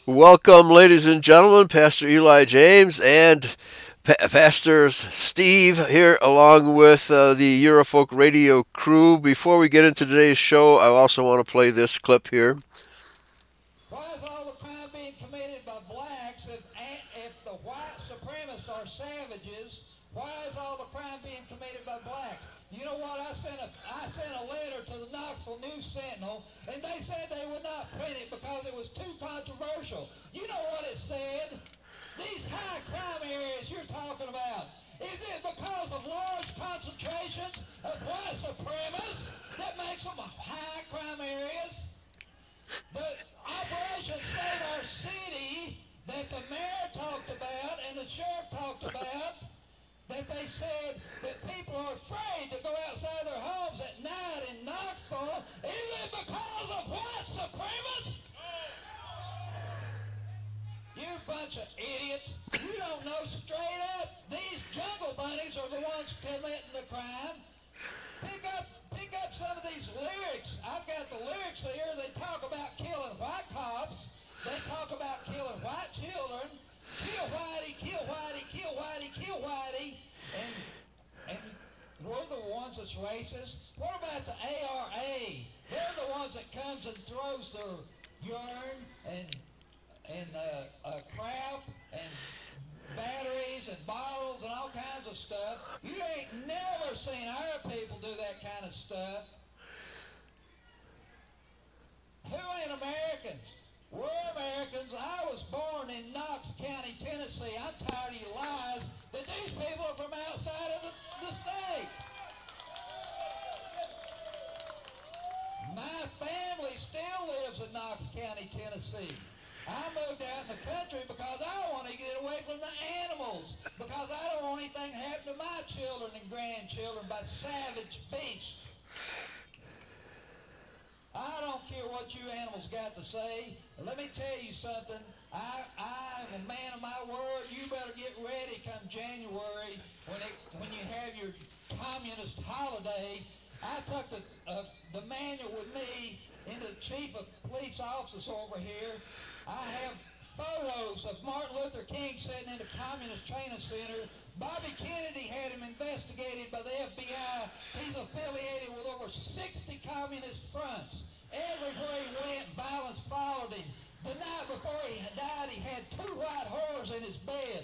Welcome, ladies and gentlemen, Pastor Eli James and Pastors Steve here, along with the Eurofolk Radio crew. Before we get into today's show, I also want to play this clip here. Why is all the crime being committed by blacks if the white supremacists are savages? Why is all the crime being committed by blacks? You know what? I sent a letter to the Knoxville News Sentinel, and they said they would not print it because it was too controversial. You know what it said? These high crime areas you're talking about, is it because of large concentrations of white supremacists that makes them high crime areas? The Operation Save Our City that the mayor talked about and the sheriff talked about, that they said that people are afraid to go outside their homes at night in Knoxville, is it because of white supremacists? You bunch of idiots. You don't know straight up. These jungle bunnies are the ones committing the crime. Pick up some of these lyrics. I've got the lyrics here. They talk about killing white cops. They talk about killing white children. Kill Whitey, kill Whitey, kill Whitey, kill Whitey. And we're the ones that's racist. What about the ARA? They're the ones that comes and throws their urine and crap and batteries and bottles and all kinds of stuff. You ain't never seen our people do that kind of stuff. Who ain't Americans? We're Americans. I was born in Knox County, Tennessee. I'm tired of your lies that these people are from outside of the state. My family still lives in Knox County, Tennessee. I moved out in the country because I want to get away from the animals, because I don't want anything to happen to my children and grandchildren by savage beasts. I don't care what you animals got to say. Let me tell you something. I'm a man of my word. You better get ready come January when you have your communist holiday. I took the manual with me into the chief of police office over here. I have photos of Martin Luther King sitting in the Communist Training Center. Bobby Kennedy had him investigated by the FBI. He's affiliated with over 60 communist fronts. Everywhere he went, violence followed him. The night before he died, he had 2 white whores in his bed.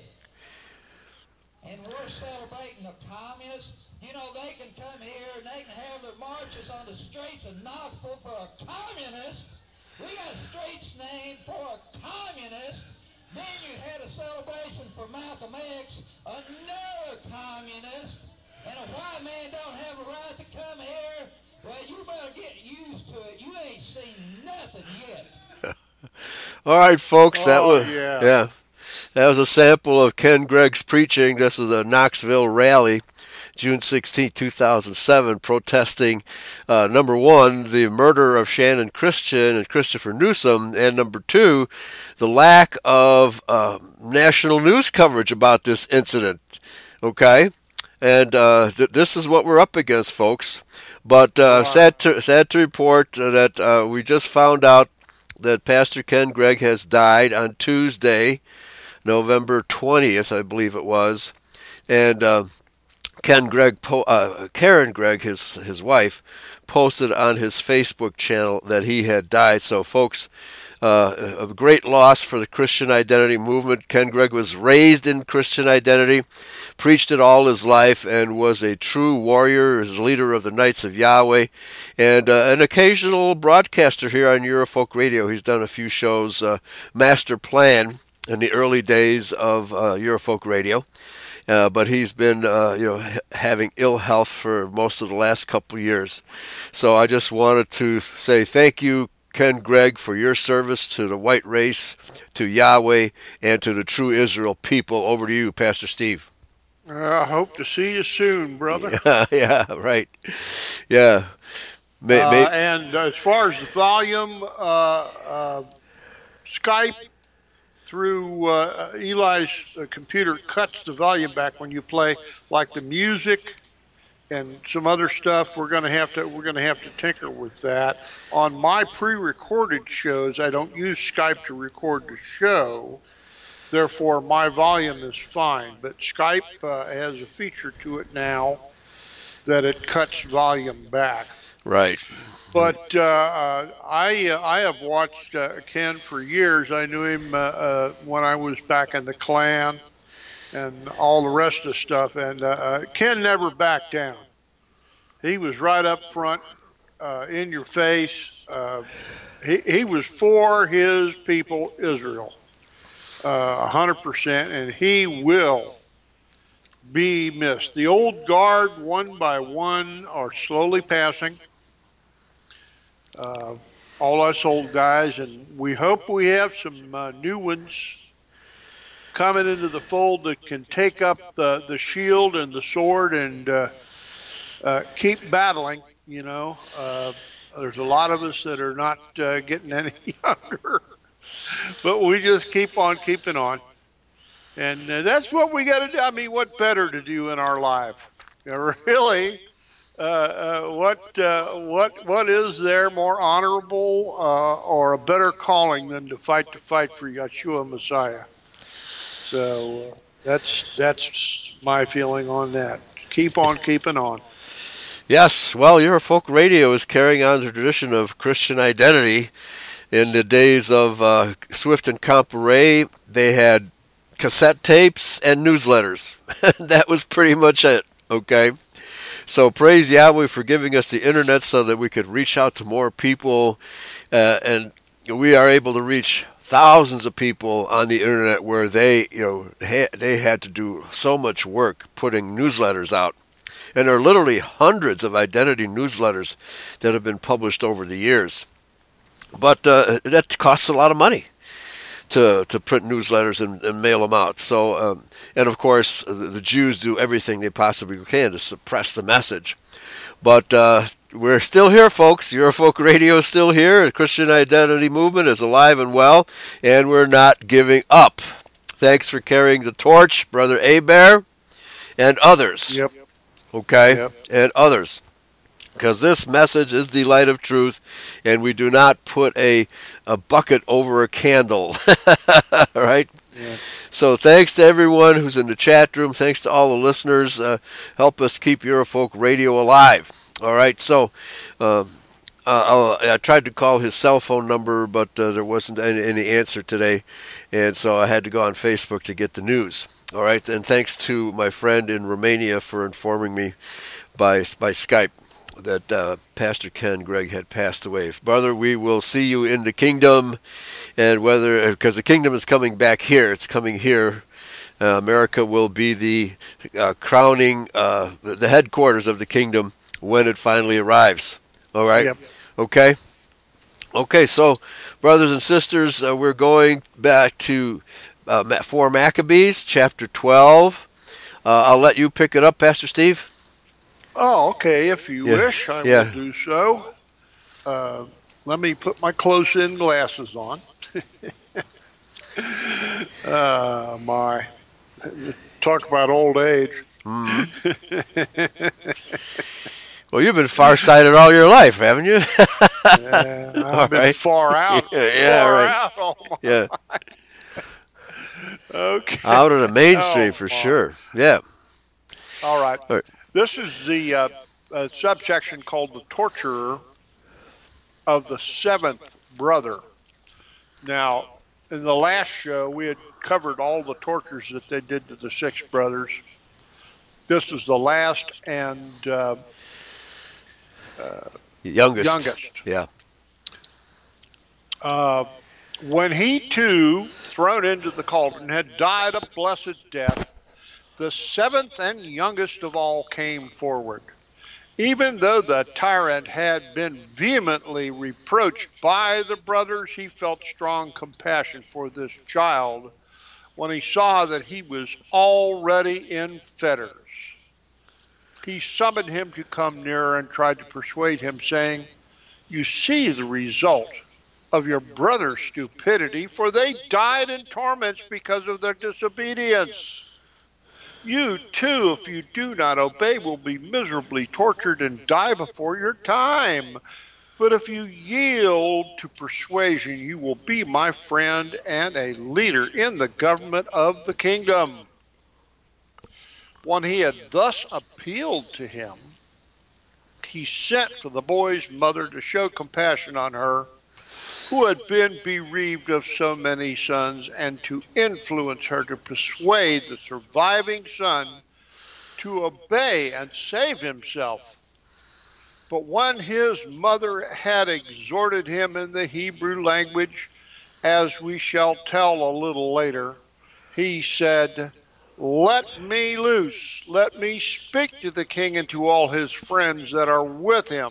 And we're celebrating the communists. You know, they can come here and they can have their marches on the streets of Knoxville for a communist. We got streets named for a communist. Then you had a celebration for Malcolm X, another communist. And a white man don't have a right to come here. Well, you better get used to it. You ain't seen nothing yet. All right, folks, that was yeah. that was a sample of Ken Gregg's preaching. This was a Knoxville rally, June 16, 2007, protesting, number one, the murder of Shannon Christian and Christopher Newsom, and number two, the lack of national news coverage about this incident. Okay? And this is what we're up against, folks. But sad to report that we just found out that Pastor Ken Gregg has died on Tuesday, November 20th, I believe it was. And Karen Gregg, his wife, posted on his Facebook channel that he had died. So, folks, a great loss for the Christian identity movement. Ken Gregg was raised in Christian identity, preached it all his life, and was a true warrior, as leader of the Knights of Yahweh, and an occasional broadcaster here on Eurofolk Radio. He's done a few shows, Master Plan, in the early days of Eurofolk Radio. But he's been, having ill health for most of the last couple of years. So I just wanted to say thank you, Ken Gregg, for your service to the white race, to Yahweh, and to the true Israel people. Over to you, Pastor Steve. I hope to see you soon, brother. Yeah, right. Yeah. And as far as the volume, Skype through Eli's computer cuts the volume back when you play like the music and some other stuff. We're gonna have to tinker with that. On my pre-recorded shows, I don't use Skype to record the show. Therefore, my volume is fine. But Skype has a feature to it now that it cuts volume back. Right. But I have watched Ken for years. I knew him when I was back in the Klan and all the rest of the stuff. And Ken never backed down. He was right up front, in your face. He was for his people, Israel, 100%, and he will be missed. The old guard, one by one, are slowly passing. All us old guys, and we hope we have some new ones coming into the fold that can take up the shield and the sword and keep battling. You know, there's a lot of us that are not getting any younger, but we just keep on keeping on, and that's what we got to do. I mean, what better to do in our life? You know, really. What is there more honorable or a better calling than to fight for Yeshua Messiah? So that's my feeling on that. Keep on keeping on. Yes, well, Eurofolk Radio is carrying on the tradition of Christian identity. In the days of Swift and Comparet, they had cassette tapes and newsletters. That was pretty much it, okay? So praise Yahweh for giving us the internet so that we could reach out to more people, and we are able to reach thousands of people on the internet where they had to do so much work putting newsletters out. And there are literally hundreds of identity newsletters that have been published over the years. But that costs a lot of money to print newsletters and mail them out. So, and of course, the Jews do everything they possibly can to suppress the message. But we're still here, folks. Eurofolk Radio is still here. The Christian Identity Movement is alive and well, and we're not giving up. Thanks for carrying the torch, Brother Abear, and others. Yep. Okay? Yep. And others. Because this message is the light of truth, and we do not put a bucket over a candle. All right? Yeah. So thanks to everyone who's in the chat room. Thanks to all the listeners. Help us keep Eurofolk Radio alive. All right? So I tried to call his cell phone number, but there wasn't any answer today, and so I had to go on Facebook to get the news. All right? And thanks to my friend in Romania for informing me by Skype that Pastor Ken Gregg had passed away. Brother, we will see you in the kingdom, and because the kingdom is coming back here, it's coming here. America will be the crowning, the headquarters of the kingdom when it finally arrives. All right? Yep. Okay? Okay, so brothers and sisters, we're going back to 4 Maccabees, chapter 12. I'll let you pick it up, Pastor Steve. Oh, okay. If you wish, I will do so. Let me put my close-in glasses on. My. Talk about old age. Mm-hmm. Well, you've been farsighted all your life, haven't you? I've been far out. Right. Out okay. Out of the mainstream for sure. Yeah. All right. This is the subsection called the torturer of the seventh brother. Now, in the last show, we had covered all the tortures that they did to the 6 brothers. This is the last and youngest. Yeah. When he too, thrown into the cauldron, had died a blessed death, the 7th and youngest of all came forward. Even though the tyrant had been vehemently reproached by the brothers, he felt strong compassion for this child when he saw that he was already in fetters. He summoned him to come nearer and tried to persuade him, saying, "You see the result of your brother's stupidity, for they died in torments because of their disobedience. You too, if you do not obey, will be miserably tortured and die before your time. But if you yield to persuasion, you will be my friend and a leader in the government of the kingdom. When he had thus appealed to him, he sent for the boy's mother to show compassion on her, who had been bereaved of so many sons, and to influence her to persuade the surviving son to obey and save himself. But when his mother had exhorted him in the Hebrew language, as we shall tell a little later, he said, "Let me loose, let me speak to the king and to all his friends that are with him."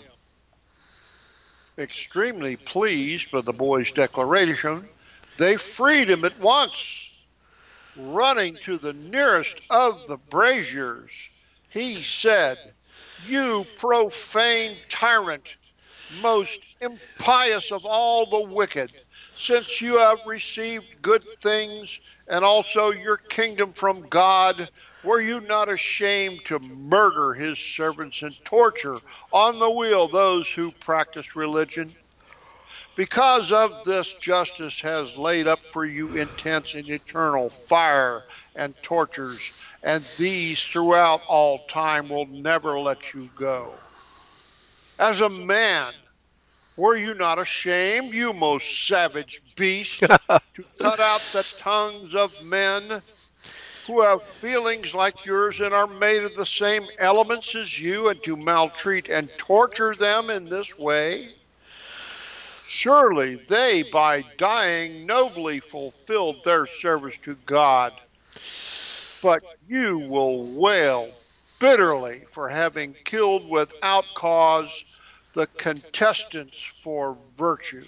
Extremely pleased by the boy's declaration, they freed him at once. Running to the nearest of the braziers, he said, "You profane tyrant, most impious of all the wicked, since you have received good things and also your kingdom from God, were you not ashamed to murder his servants and torture on the wheel those who practice religion? Because of this, justice has laid up for you intense and eternal fire and tortures, and these throughout all time will never let you go. As a man, were you not ashamed, you most savage beast, to cut out the tongues of men who have feelings like yours and are made of the same elements as you, and to maltreat and torture them in this way? Surely they, by dying, nobly fulfilled their service to God. But you will wail bitterly for having killed without cause the contestants for virtue.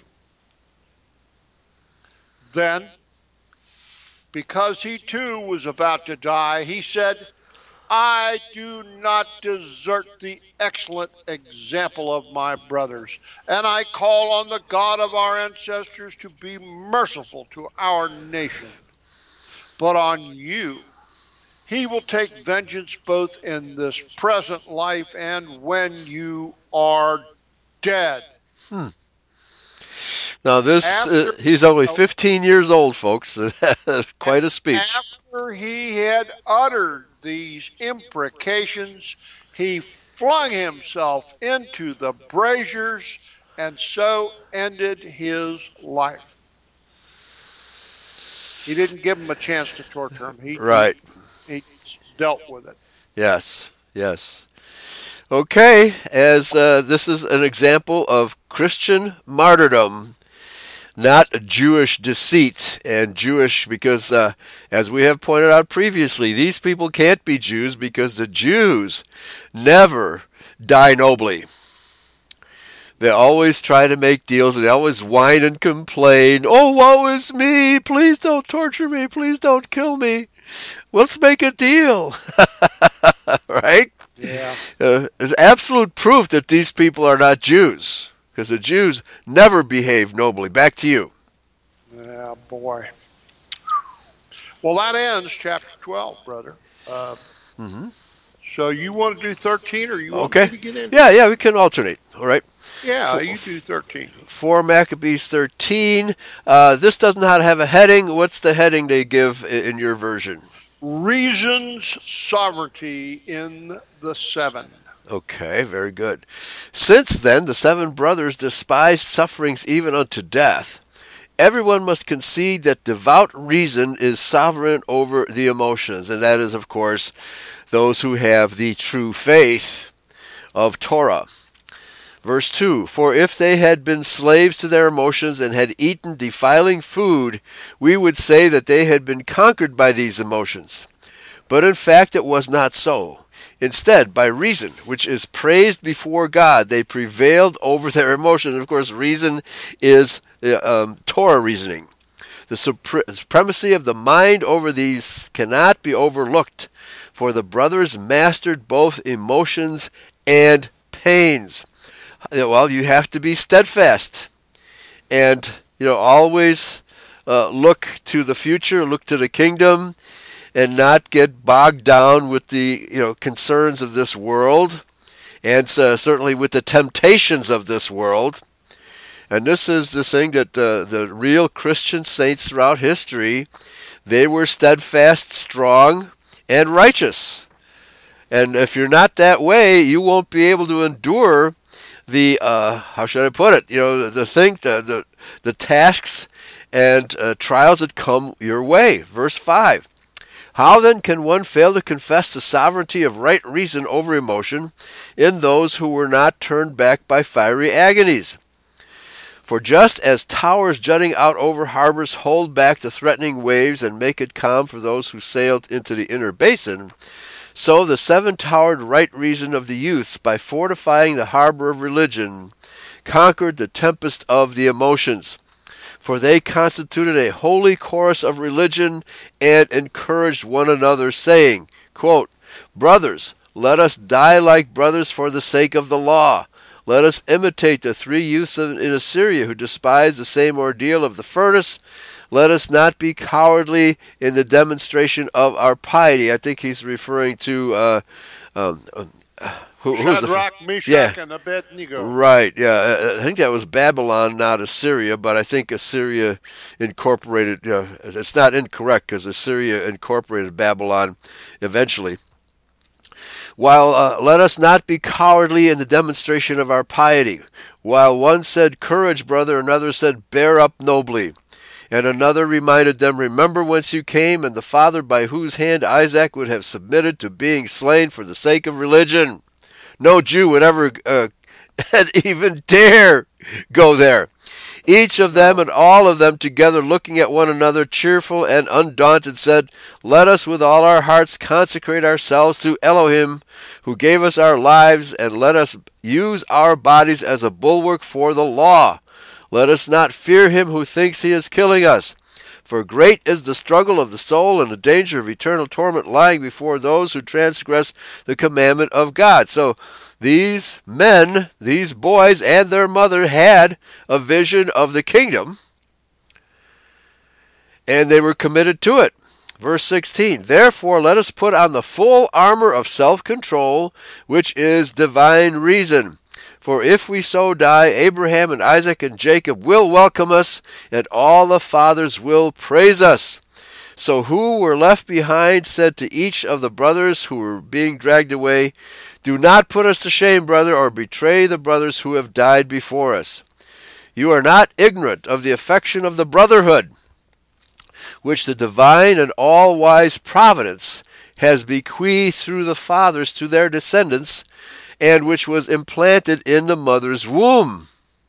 Then, because he too was about to die, he said, "I do not desert the excellent example of my brothers, and I call on the God of our ancestors to be merciful to our nation. But on you he will take vengeance both in this present life and when you are dead." Now this, he's only 15 years old, folks. Quite a speech. After he had uttered these imprecations, he flung himself into the braziers and so ended his life. He didn't give him a chance to torture him. Right. He dealt with it. Yes, yes. Okay, as this is an example of Christian martyrdom, not Jewish deceit. And Jewish because, as we have pointed out previously, these people can't be Jews because the Jews never die nobly. They always try to make deals, and they always whine and complain. "Oh, woe is me! Please don't torture me! Please don't kill me! Let's make a deal." Right? Yeah. There's absolute proof that these people are not Jews, because the Jews never behave nobly. Back to you. Yeah, boy. Well, that ends chapter 12, brother. So you want to do 13, or you want me to get in? Yeah, we can alternate. All right. Yeah, you do 13. 4 Maccabees 13. This does not have a heading. What's the heading they give in your version? Reasons sovereignty in the 7. Okay, very good. Since then the 7 brothers despised sufferings even unto death, everyone must concede that devout reason is sovereign over the emotions, and that is, of course, those who have the true faith of Torah. Verse 2, "For if they had been slaves to their emotions and had eaten defiling food, we would say that they had been conquered by these emotions. But in fact it was not so. Instead, by reason, which is praised before God, they prevailed over their emotions." Of course, reason is Torah reasoning. The supremacy of the mind over these cannot be overlooked, for the brothers mastered both emotions and pains. Well, you have to be steadfast, and always look to the future, look to the kingdom, and not get bogged down with the concerns of this world, and certainly with the temptations of this world. And this is the thing that the real Christian saints throughout history, they were steadfast, strong, and righteous. And if you're not that way, you won't be able to endure the how should I put it? The tasks and trials that come your way. Verse 5. How then can one fail to confess the sovereignty of right reason over emotion in those who were not turned back by fiery agonies? For just as towers jutting out over harbors hold back the threatening waves and make it calm for those who sailed into the inner basin, so the seven-towered right reason of the youths, by fortifying the harbor of religion, conquered the tempest of the emotions. For they constituted a holy chorus of religion and encouraged one another, saying, quote, Brothers, let us die like brothers for the sake of the law. Let us imitate the three youths in Assyria who despised the same ordeal of the furnace. Let us not be cowardly in the demonstration of our piety. I think he's referring to Shadrach, Meshach, and Abednego. Right, yeah. I think that was Babylon, not Assyria, but I think Assyria incorporated, it's not incorrect because Assyria incorporated Babylon eventually. While let us not be cowardly in the demonstration of our piety. While one said, Courage, brother, another said, Bear up nobly. And another reminded them, Remember whence you came, and the father by whose hand Isaac would have submitted to being slain for the sake of religion. No Jew would ever even dare go there. Each of them and all of them together, looking at one another, cheerful and undaunted, said, Let us with all our hearts consecrate ourselves to Elohim, who gave us our lives, and let us use our bodies as a bulwark for the law. Let us not fear him who thinks he is killing us. For great is the struggle of the soul and the danger of eternal torment lying before those who transgress the commandment of God. So these men, these boys, and their mother had a vision of the kingdom, and they were committed to it. Verse 16, Therefore let us put on the full armor of self-control, which is divine reason. For if we so die, Abraham and Isaac and Jacob will welcome us, and all the fathers will praise us. So who were left behind said to each of the brothers who were being dragged away, Do not put us to shame, brother, or betray the brothers who have died before us. You are not ignorant of the affection of the brotherhood, which the divine and all-wise providence has bequeathed through the fathers to their descendants, and which was implanted in the mother's womb.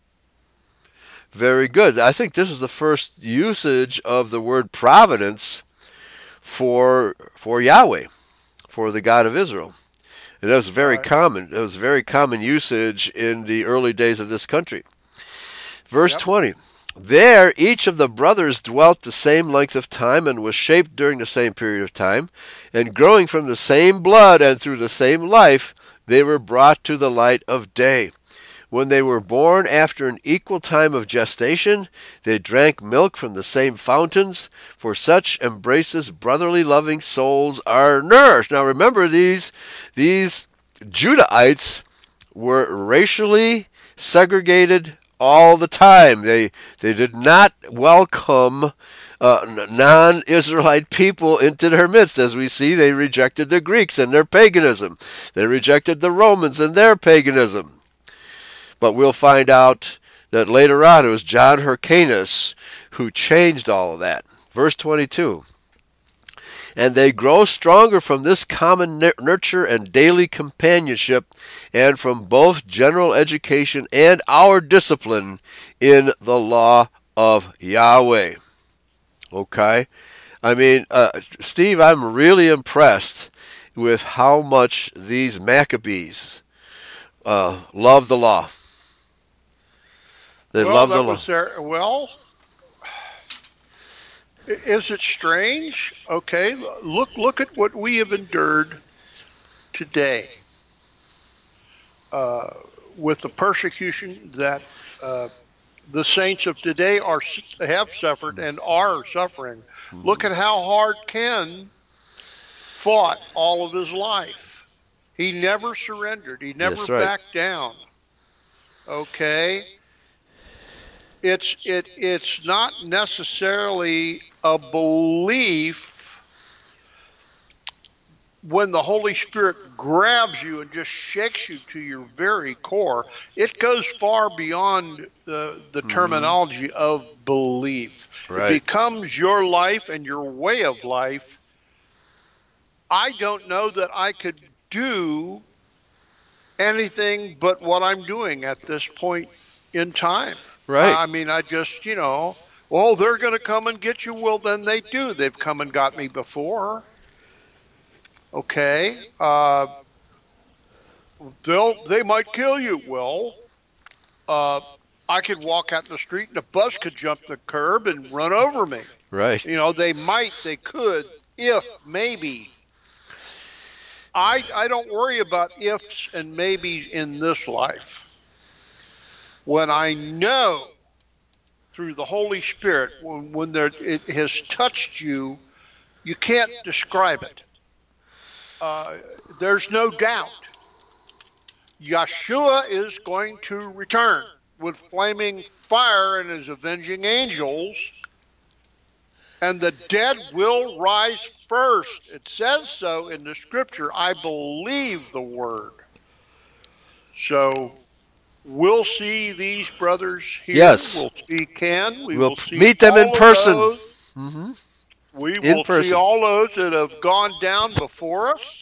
Very good. I think this is the first usage of the word providence for Yahweh, for the God of Israel. And that was very common. It was very common usage in the early days of this country. Verse 20. There each of the brothers dwelt the same length of time and was shaped during the same period of time, and growing from the same blood and through the same life, they were brought to the light of day. When they were born after an equal time of gestation, they drank milk from the same fountains, for such embraces brotherly loving souls are nourished. Now remember, these Judahites were racially segregated all the time. They did not welcome non-Israelite people into their midst. As we see, they rejected the Greeks and their paganism. They rejected the Romans and their paganism. But we'll find out that later on it was John Hyrcanus who changed all of that. Verse 22. And they grow stronger from this common nurture and daily companionship, and from both general education and our discipline in the law of Yahweh. Okay? I mean, Steve, I'm really impressed with how much these Maccabees love the law. They love the law. Is it strange? Okay, look at what we have endured today with the persecution that the saints of today have suffered and are suffering. Look at how hard Ken fought all of his life. He never surrendered. He never That's right. backed down. Okay? It's not necessarily a belief when the Holy Spirit grabs you and just shakes you to your very core. It goes far beyond the terminology of belief. Right. It becomes your life and your way of life. I don't know that I could do anything but what I'm doing at this point in time. Right. I mean, I just, well, they're going to come and get you. Well, then they do. They've come and got me before. Okay. They might kill you. Well, I could walk out in the street and a bus could jump the curb and run over me. Right. They could, if, maybe. I don't worry about ifs and maybes in this life. When I know through the Holy Spirit, when it has touched you, you can't describe it. There's no doubt. Yeshua is going to return with flaming fire and his avenging angels, and the dead will rise first. It says so in the scripture. I believe the word. So we'll see these brothers here. Yes. We'll see Ken. We We'll will see meet them all in of person. those. Mm-hmm. We In will see person. all those that have gone down before us.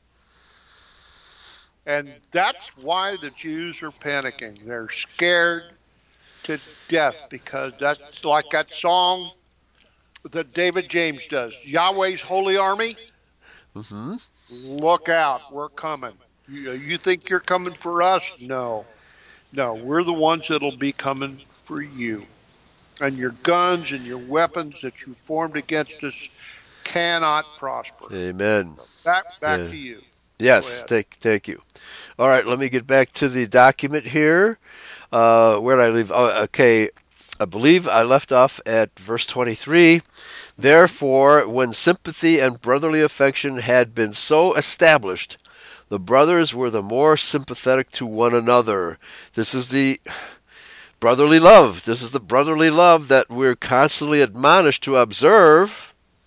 And that's why the Jews are panicking. They're scared to death because that's like that song that David James does. Yahweh's holy army. Mm-hmm. Look out, we're coming. You think you're coming for us? No, we're the ones that'll be coming for you. And your guns and your weapons that you formed against us cannot prosper. Amen. Back to you. Yes, thank you. All right, let me get back to the document here. Where did I leave? Oh, okay, I believe I left off at verse 23. Therefore, when sympathy and brotherly affection had been so established, the brothers were the more sympathetic to one another. This is the brotherly love. This is the brotherly love that we're constantly admonished to observe.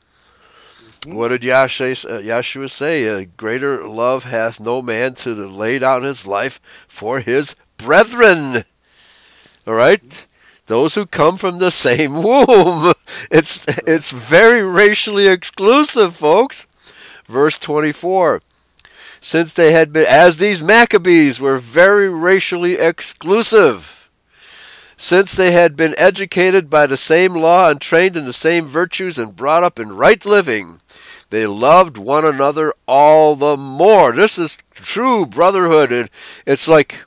What did Yeshua say? A greater love hath no man to lay down his life for his brethren. All right? Those who come from the same womb. It's very racially exclusive, folks. Verse 24. Since they had been, as these Maccabees were very racially exclusive, since they had been educated by the same law and trained in the same virtues and brought up in right living, they loved one another all the more. This is true brotherhood. It's like,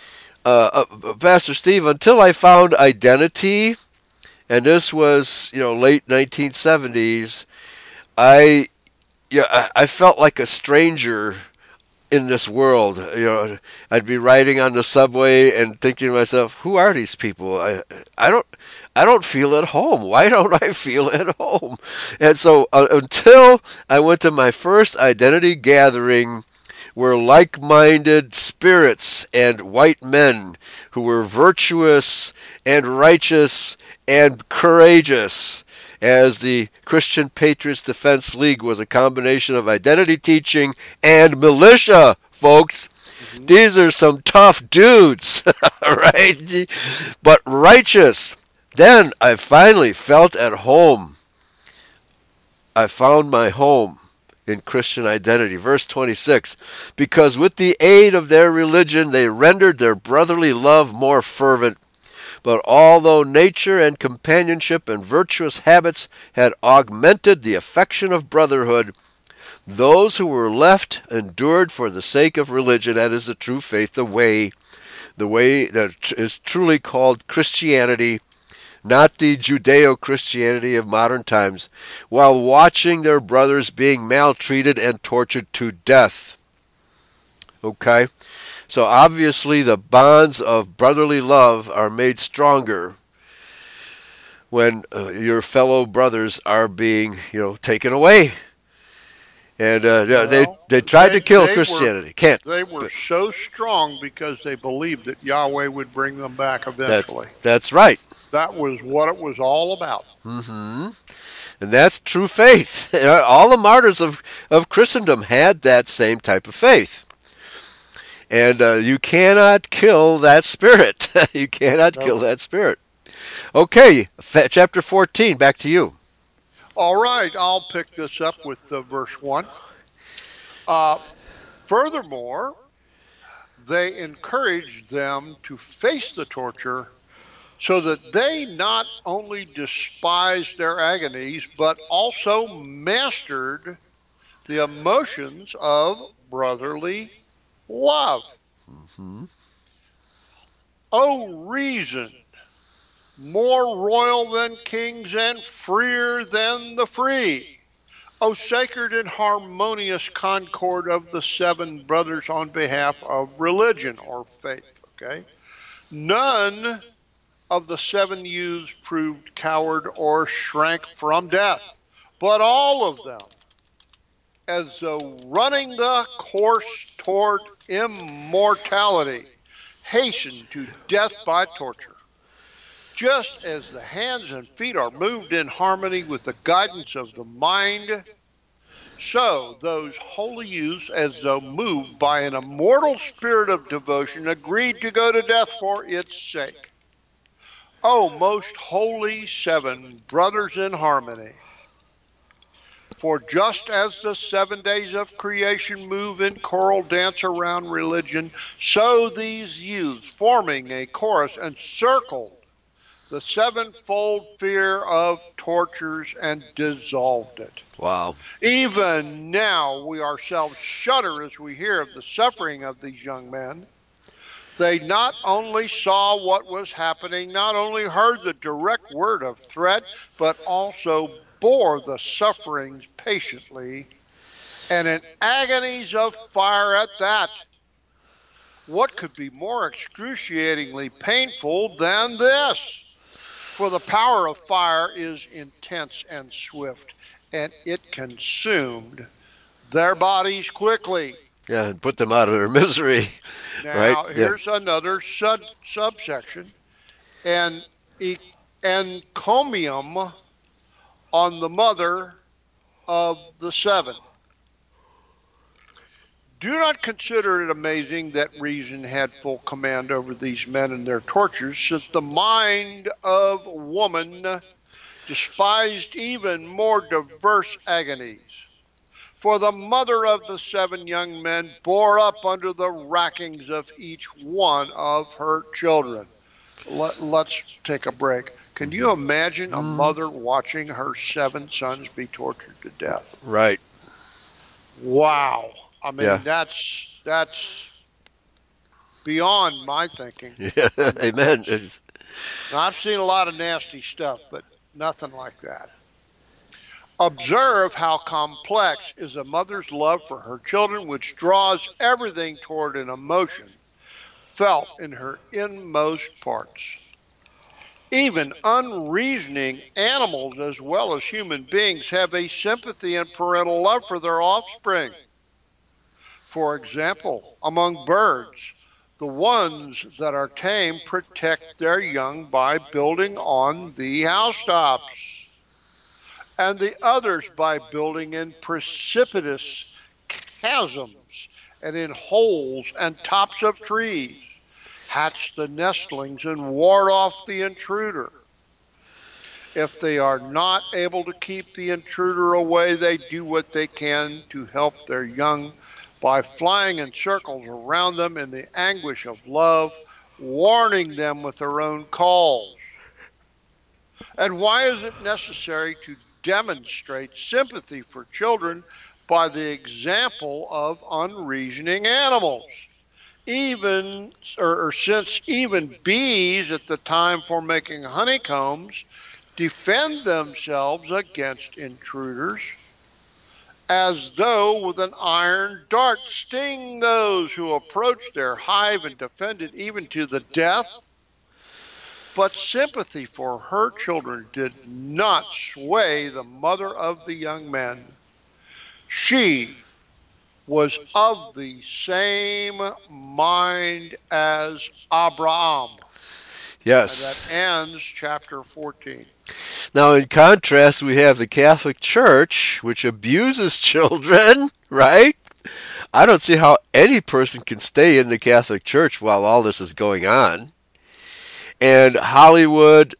Pastor Steve, until I found identity, and this was, late 1970s, I felt like a stranger in this world. I'd be riding on the subway and thinking to myself, who are these people? I don't feel at home. Why don't I feel at home? And so until I went to my first identity gathering where like-minded spirits and white men who were virtuous and righteous and courageous, as the Christian Patriots Defense League was a combination of identity teaching and militia, folks. Mm-hmm. These are some tough dudes, right? But righteous. Then I finally felt at home. I found my home in Christian identity. Verse 26, because with the aid of their religion they rendered their brotherly love more fervent. But although nature and companionship and virtuous habits had augmented the affection of brotherhood, those who were left endured for the sake of religion, that is the true faith, the way that is truly called Christianity, not the Judeo-Christianity of modern times, while watching their brothers being maltreated and tortured to death. Okay? So obviously the bonds of brotherly love are made stronger when your fellow brothers are being, taken away. And Well, they tried to kill they were Christianity. Can't. they were But so strong because they believed that Yahweh would bring them back eventually. that's right. That was what it was all about. Hmm. And that's true faith. All the martyrs of Christendom had that same type of faith. And you cannot kill that spirit. You cannot kill No. that spirit. Okay, chapter 14, back to you. All right, I'll pick this up with verse 1. Furthermore, they encouraged them to face the torture so that they not only despised their agonies, but also mastered the emotions of brotherly love. Hmm. O reason, more royal than kings and freer than the free. O sacred and harmonious concord of the seven brothers on behalf of religion or faith. Okay. None of the 7 youths proved coward or shrank from death, but all of them, as though running the course toward immortality, hastened to death by torture. Just as the hands and feet are moved in harmony with the guidance of the mind, so those holy youths, as though moved by an immortal spirit of devotion, agreed to go to death for its sake. O most holy 7 brothers in harmony, for just as the 7 days of creation move in choral dance around religion, so these youths, forming a chorus, encircled the sevenfold fear of tortures and dissolved it. Wow. Even now we ourselves shudder as we hear of the suffering of these young men. They not only saw what was happening, not only heard the direct word of threat, but also bore the sufferings patiently, and in agonies of fire at that. What could be more excruciatingly painful than this? For the power of fire is intense and swift, and it consumed their bodies quickly. Yeah, and put them out of their misery. Right? Now, Yeah. here's another subsection. And encomium on the mother of the 7. Do not consider it amazing that reason had full command over these men and their tortures, since the mind of woman despised even more diverse agonies. For the mother of the 7 young men bore up under the rackings of each one of her children. Let's take a break. Can you imagine a mother watching her 7 sons be tortured to death? Right. Wow. I mean, Yeah. that's beyond my thinking. Yeah. Amen. Now, I've seen a lot of nasty stuff, but nothing like that. Observe how complex is a mother's love for her children, which draws everything toward an emotion felt in her inmost parts. Even unreasoning animals, as well as human beings, have a sympathy and parental love for their offspring. For example, among birds, the ones that are tame protect their young by building on the housetops, and the others by building in precipitous chasms and in holes and tops of trees, hatch the nestlings and ward off the intruder. If they are not able to keep the intruder away, they do what they can to help their young by flying in circles around them in the anguish of love, warning them with their own calls. And why is it necessary to demonstrate sympathy for children by the example of unreasoning animals? Since even bees at the time for making honeycombs defend themselves against intruders, as though with an iron dart sting those who approach their hive and defend it even to the death. But sympathy for her children did not sway the mother of the young men. She was of the same mind as Abraham. Yes. And that ends chapter 14. Now, in contrast, we have the Catholic Church, which abuses children, right? I don't see how any person can stay in the Catholic Church while all this is going on. And Hollywood,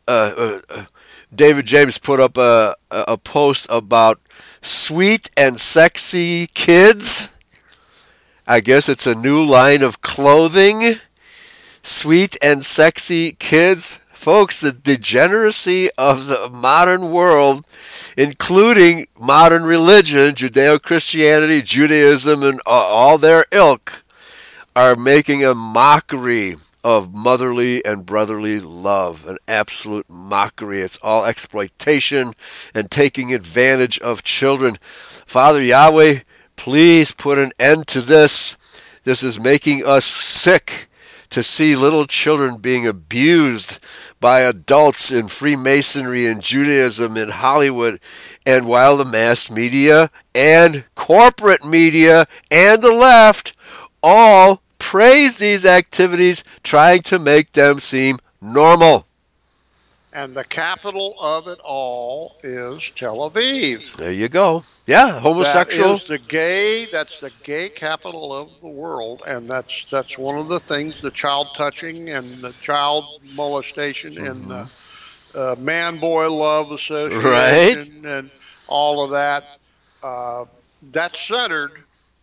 David James put up a post about sweet and sexy kids. I guess it's a new line of clothing. Sweet and sexy kids. Folks, the degeneracy of the modern world, including modern religion, Judeo-Christianity, Judaism, and all their ilk, are making a mockery of motherly and brotherly love, an absolute mockery. It's all exploitation and taking advantage of children. Father Yahweh, please put an end to this. This is making us sick to see little children being abused by adults in Freemasonry and Judaism in Hollywood, and while the mass media and corporate media and the left all praise these activities, trying to make them seem normal. And the capital of it all is Tel Aviv. There you go. Yeah, homosexual. That's the gay capital of the world, and that's one of the things, the child touching and the child molestation and the man-boy love association and all of that. That's centered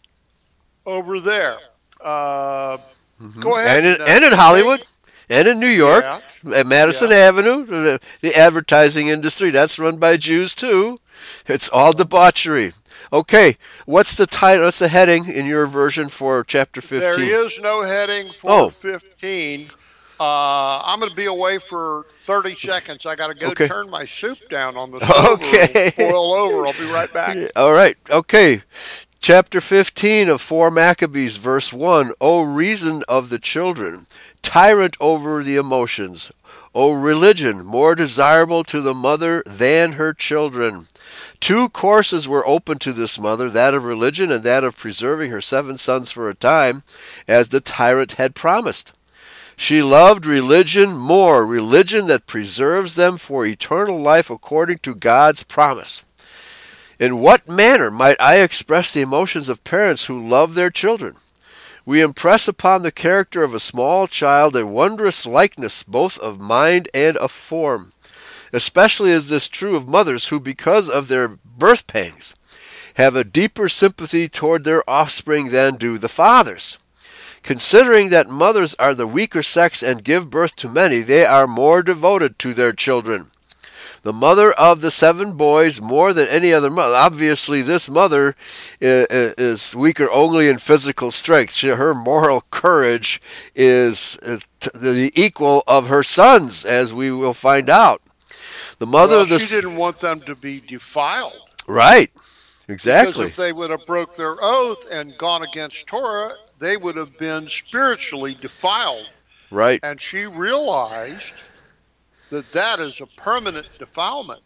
over there. Go ahead. And in Hollywood. And in New York, at Madison Avenue, the advertising industry, that's run by Jews too. It's all debauchery. Okay, what's the title? What's the heading in your version for chapter 15? There is no heading for 15. I'm going to be away for 30 seconds. I got to go turn my soup down on the stove. Okay. Boil over. I'll be right back. All right. Okay. Chapter 15 of 4 Maccabees, verse 1. O reason of the children, tyrant over the emotions, O religion, more desirable to the mother than her children. 2 courses were open to this mother, that of religion and that of preserving her 7 sons for a time, as the tyrant had promised. She loved religion more, religion that preserves them for eternal life according to God's promise. In what manner might I express the emotions of parents who love their children? We impress upon the character of a small child a wondrous likeness both of mind and of form. Especially is this true of mothers who, because of their birth pangs, have a deeper sympathy toward their offspring than do the fathers. Considering that mothers are the weaker sex and give birth to many, they are more devoted to their children. The mother of the 7 boys, more than any other mother. Obviously, this mother is weaker only in physical strength. Her moral courage is the equal of her sons, as we will find out. The mother of the she didn't want them to be defiled. Right, exactly. Because if they would have broke their oath and gone against Torah, they would have been spiritually defiled. Right. And she realized that is a permanent defilement.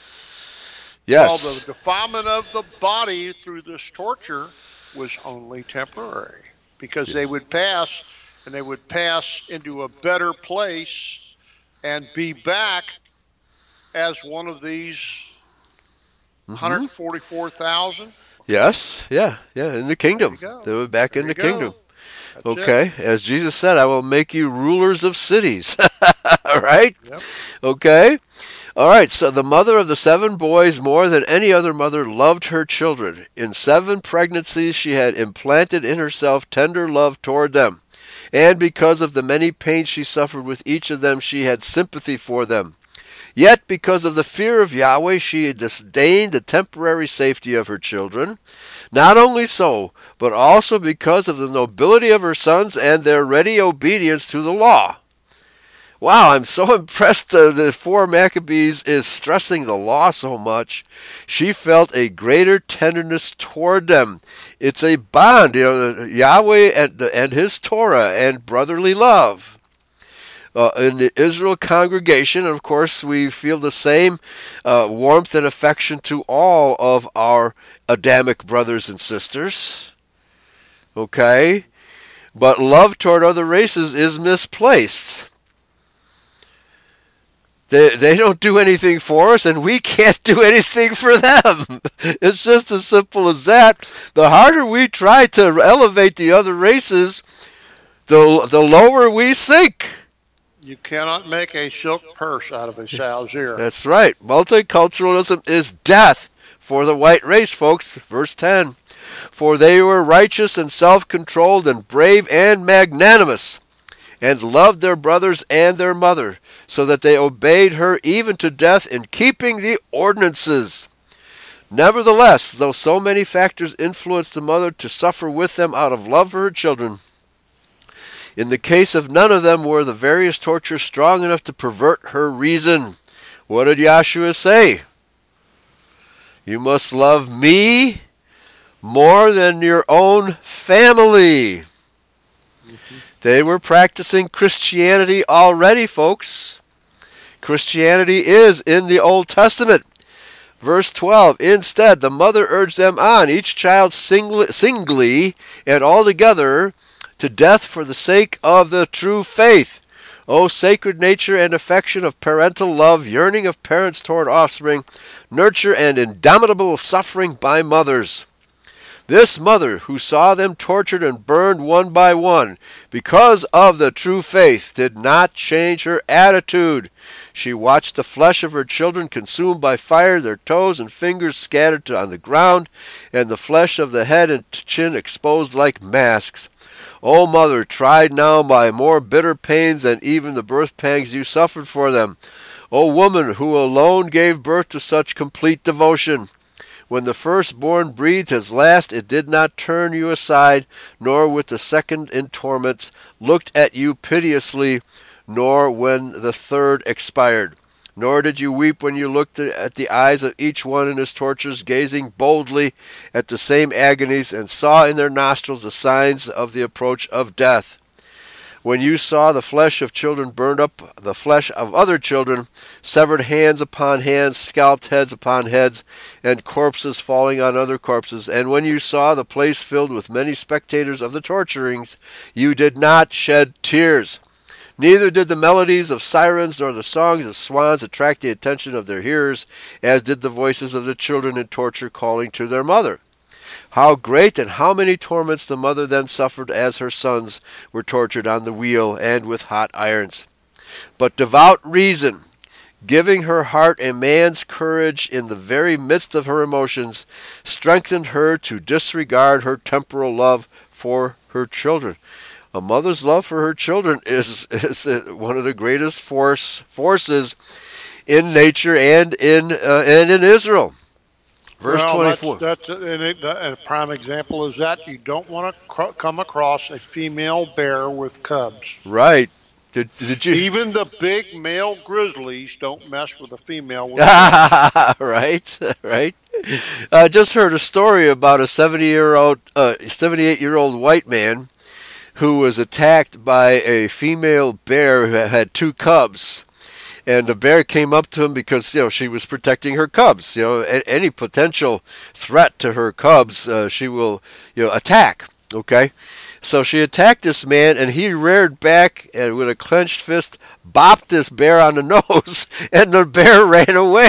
Yes. While the defilement of the body through this torture was only temporary, because they would pass, and they would pass into a better place and be back as one of these 144,000. Yes, yeah, in the kingdom. They were back in the kingdom. Okay, as Jesus said, I will make you rulers of cities. All right? Yep. Okay. All right, so the mother of the 7 boys, more than any other mother, loved her children. In 7 pregnancies she had implanted in herself tender love toward them. And because of the many pains she suffered with each of them, she had sympathy for them. Yet, because of the fear of Yahweh, she disdained the temporary safety of her children. Not only so, but also because of the nobility of her sons and their ready obedience to the law. Wow, I'm so impressed that 4 Maccabees is stressing the law so much. She felt a greater tenderness toward them. It's a bond, Yahweh and his Torah and brotherly love. in the Israel congregation. Of course, we feel the same warmth and affection to all of our Adamic brothers and sisters. Okay? But love toward other races is misplaced. They don't do anything for us, and we can't do anything for them. It's just as simple as that. The harder we try to elevate the other races, the lower we sink. You cannot make a silk purse out of a sow's ear. That's right. Multiculturalism is death for the white race, folks. Verse 10. For they were righteous and self-controlled and brave and magnanimous, and loved their brothers and their mother, so that they obeyed her even to death in keeping the ordinances. Nevertheless, though so many factors influenced the mother to suffer with them out of love for her children, in the case of none of them were the various tortures strong enough to pervert her reason. What did Yahshua say? You must love me more than your own family. They were practicing Christianity already, folks. Christianity is in the Old Testament. Verse 12, instead, the mother urged them on, each child singly and altogether, to death for the sake of the true faith. O sacred nature and affection of parental love, yearning of parents toward offspring, nurture and indomitable suffering by mothers. This mother, who saw them tortured and burned one by one because of the true faith, did not change her attitude. She watched the flesh of her children consumed by fire, their toes and fingers scattered on the ground, and the flesh of the head and chin exposed like masks. O mother, tried now by more bitter pains than even the birth pangs you suffered for them. O woman, who alone gave birth to such complete devotion. When the firstborn breathed his last, it did not turn you aside, nor with the second in torments looked at you piteously, nor when the third expired. Nor did you weep when you looked at the eyes of each one in his tortures, gazing boldly at the same agonies, and saw in their nostrils the signs of the approach of death. When you saw the flesh of children burned up, the flesh of other children, severed hands upon hands, scalped heads upon heads, and corpses falling on other corpses, and when you saw the place filled with many spectators of the torturings, you did not shed tears. Neither did the melodies of sirens nor the songs of swans attract the attention of their hearers, as did the voices of the children in torture calling to their mother. How great and how many torments the mother then suffered as her sons were tortured on the wheel and with hot irons. But devout reason, giving her heart a man's courage in the very midst of her emotions, strengthened her to disregard her temporal love for her children. A mother's love for her children is one of the greatest forces in nature and in Israel. Verse 24. And a prime example is that you don't want to come across a female bear with cubs. Right. Did you? Even the big male grizzlies don't mess with a female with cubs. Right. I just heard a story about a 78-year-old white man who was attacked by a female bear who had two cubs. And the bear came up to him because, she was protecting her cubs. Any potential threat to her cubs, she will, attack. Okay? So she attacked this man, and he reared back and with a clenched fist bopped this bear on the nose, and the bear ran away.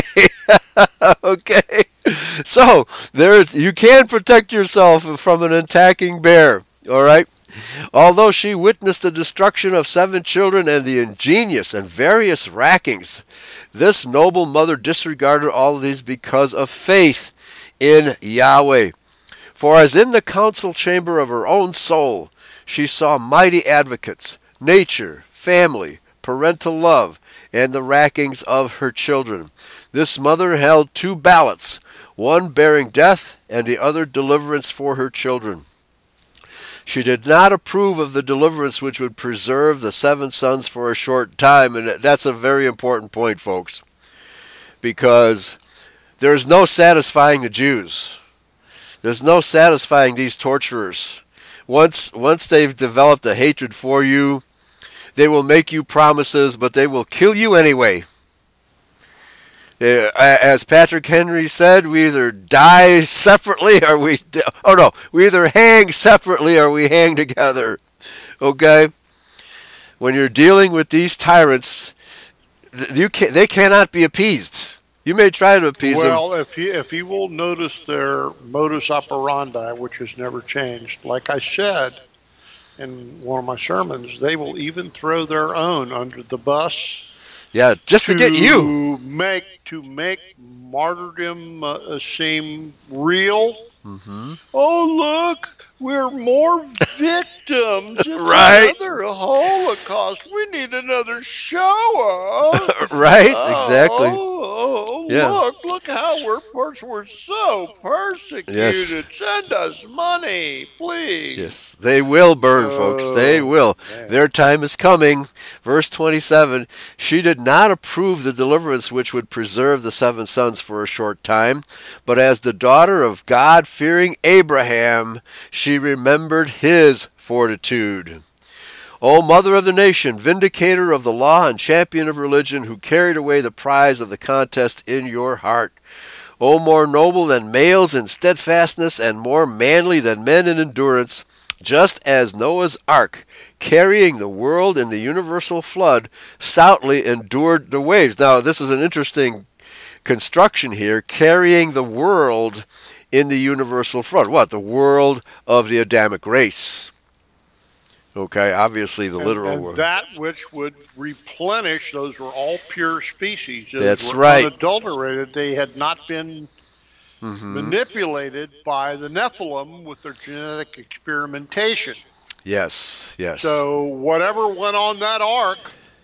Okay? So, you can protect yourself from an attacking bear. All right? Although she witnessed the destruction of 7 children and the ingenious and various rackings, this noble mother disregarded all of these because of faith in Yahweh. For as in the council chamber of her own soul, she saw mighty advocates, nature, family, parental love, and the rackings of her children. This mother held 2 ballots, one bearing death and the other deliverance for her children. She did not approve of the deliverance which would preserve the 7 sons for a short time, and that's a very important point, folks, because there's no satisfying the Jews. There's no satisfying these torturers. Once they've developed a hatred for you, They will make you promises, but they will kill you anyway. As Patrick Henry said, we either die separately or we either hang separately or we hang together. Okay? When you're dealing with these tyrants, they cannot be appeased. You may try to appease them. Well, if you will notice their modus operandi, which has never changed, like I said in one of my sermons, they will even throw their own under the bus. Yeah, just to get you. To make martyrdom seem real. Mm-hmm. Oh, look, we're more victims. It's Right. another Holocaust. We need another show up. Right, exactly. Yeah. Look how we're so persecuted. Yes. Send us money, please. Yes, they will burn, folks. They will. Man. Their time is coming. Verse 27, she did not approve the deliverance which would preserve the 7 sons for a short time, but as the daughter of God-fearing Abraham, she remembered his fortitude. O mother of the nation, vindicator of the law and champion of religion, who carried away the prize of the contest in your heart. O more noble than males in steadfastness and more manly than men in endurance, just as Noah's ark, carrying the world in the universal flood, stoutly endured the waves. Now, this is an interesting construction here, carrying the world in the universal flood. What? The world of the Adamic race. Okay, obviously the literal and world. That which would replenish, those were all pure species. Those That's were right. Unadulterated. They had not been manipulated by the Nephilim with their genetic experimentation. Yes. So whatever went on that ark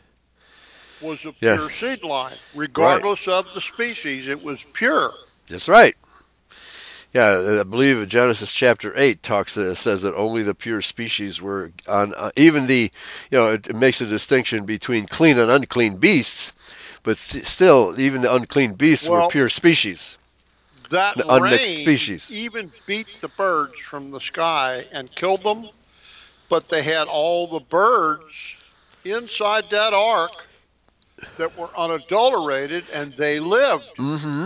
was a pure seed line. Regardless of the species, it was pure. That's right. Yeah, I believe in Genesis chapter 8 says that only the pure species were on, even it makes a distinction between clean and unclean beasts, but still, even the unclean beasts were pure species. That unmixed rain species. even beat the birds from the sky and killed them, but they had all the birds inside that ark that were unadulterated, and they lived. Mm-hmm.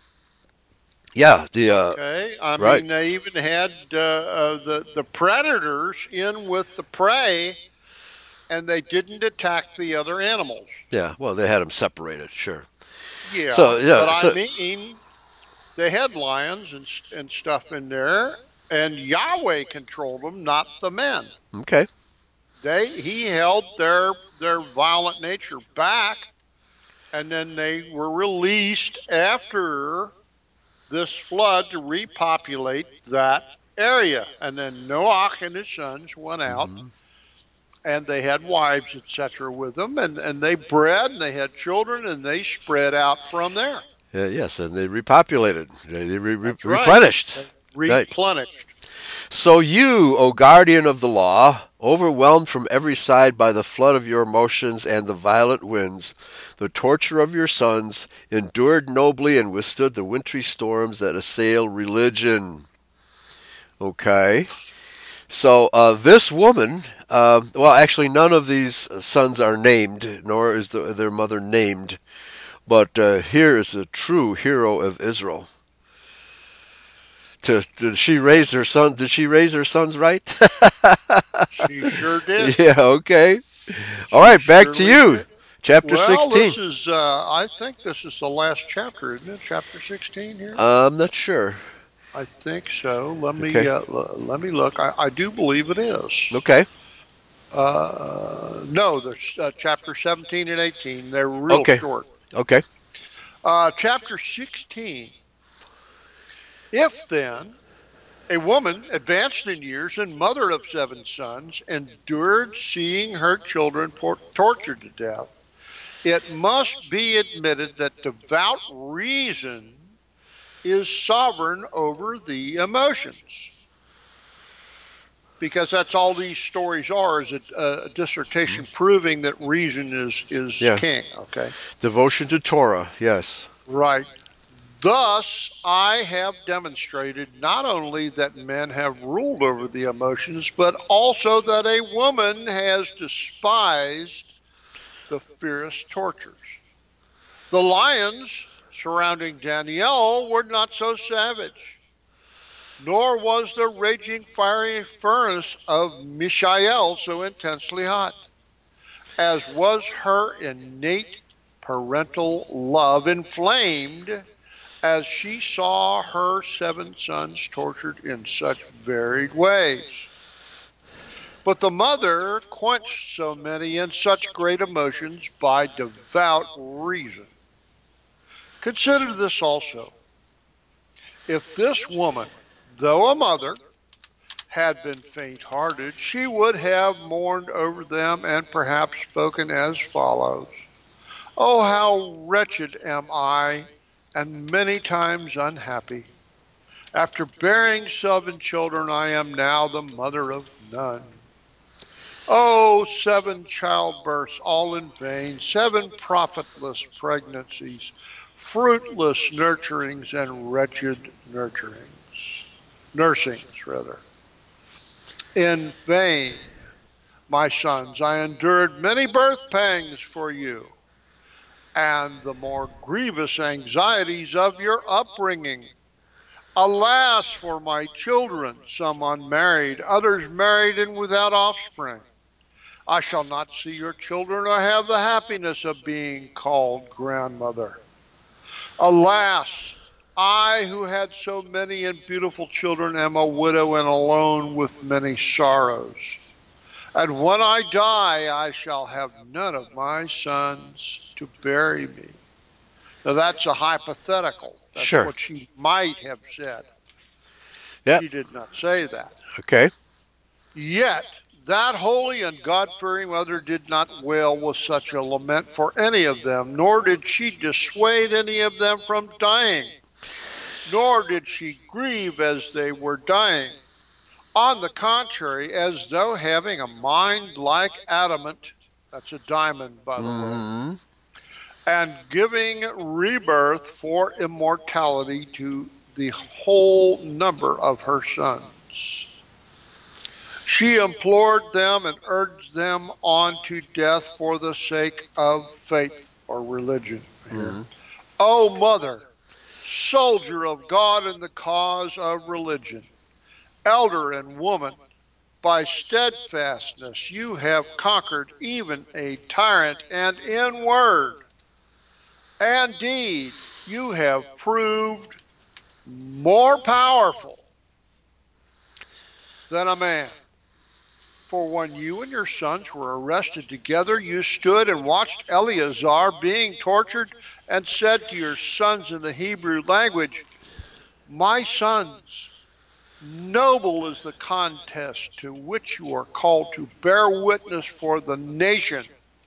Yeah. I mean, they even had the predators in with the prey, and they didn't attack the other animals. Yeah. Well, they had them separated. Sure. Yeah. I mean, they had lions and stuff in there, and Yahweh controlled them, not the men. Okay. He held their violent nature back, and then they were released after this flood to repopulate that area. And then Noah and his sons went out, and they had wives, etc., with them, and they bred, and they had children, and they spread out from there. Yes, and they repopulated. They replenished. Replenished. So you, O guardian of the law, overwhelmed from every side by the flood of your emotions and the violent winds, the torture of your sons, endured nobly and withstood the wintry storms that assail religion. Okay. So this woman, actually none of these sons are named, nor is their mother named, but here is a true hero of Israel. Did she raise her son? Did she raise her sons right? She sure did. Yeah. Okay. All right. Back to you. Chapter 16. This is. I think this is the last chapter, isn't it? Chapter 16 here. I'm not sure. I think so. Let me look. I do believe it is. Okay. No, there's chapter 17 and 18. They're real short. Okay. Chapter 16. If then a woman advanced in years and mother of 7 sons endured seeing her children tortured to death, it must be admitted that devout reason is sovereign over the emotions. Because that's all these stories are, is a dissertation proving that reason is king. Okay. Devotion to Torah, yes. Right. Thus, I have demonstrated not only that men have ruled over the emotions, but also that a woman has despised the fierce tortures. The lions surrounding Daniel were not so savage, nor was the raging fiery furnace of Mishael so intensely hot, as was her innate parental love inflamed as she saw her 7 sons tortured in such varied ways. But the mother quenched so many and such great emotions by devout reason. Consider this also. If this woman, though a mother, had been faint-hearted, she would have mourned over them and perhaps spoken as follows. Oh, how wretched am I, and many times unhappy. After bearing 7 children, I am now the mother of none. Oh, 7 childbirths, all in vain, 7 profitless pregnancies, fruitless nurturings, and wretched nursings, rather. In vain, my sons, I endured many birth pangs for you, and the more grievous anxieties of your upbringing. Alas for my children, some unmarried, others married and without offspring. I shall not see your children or have the happiness of being called grandmother. Alas, I who had so many and beautiful children am a widow and alone with many sorrows. And when I die, I shall have none of my sons to bury me. Now that's a hypothetical. That's Sure. what she might have said. Yep. She did not say that. Okay. Yet, that holy and God-fearing mother did not wail with such a lament for any of them, nor did she dissuade any of them from dying, nor did she grieve as they were dying. On the contrary, as though having a mind like adamant, that's a diamond, by the way, and giving rebirth for immortality to the whole number of her sons. She implored them and urged them on to death for the sake of faith or religion. O mother, soldier of God in the cause of religion, elder and woman, by steadfastness you have conquered even a tyrant, and in word and deed you have proved more powerful than a man. For when you and your sons were arrested together, you stood and watched Eleazar being tortured and said to your sons in the Hebrew language, my sons, noble is the contest to which you are called to bear witness for the nation.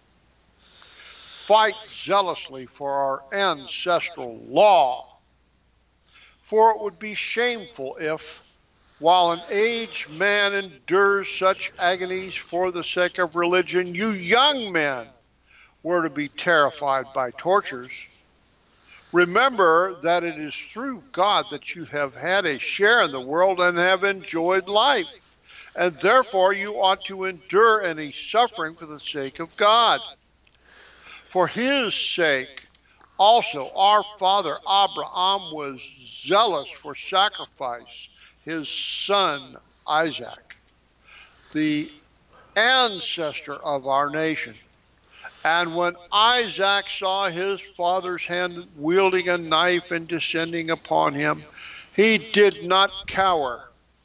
Fight zealously for our ancestral law. For it would be shameful if, while an aged man endures such agonies for the sake of religion, you young men were to be terrified by tortures. Remember that it is through God that you have had a share in the world and have enjoyed life, and therefore you ought to endure any suffering for the sake of God. For his sake also our father Abraham was zealous for sacrifice, his son Isaac, the ancestor of our nation. And when Isaac saw his father's hand wielding a knife and descending upon him, he did not cower.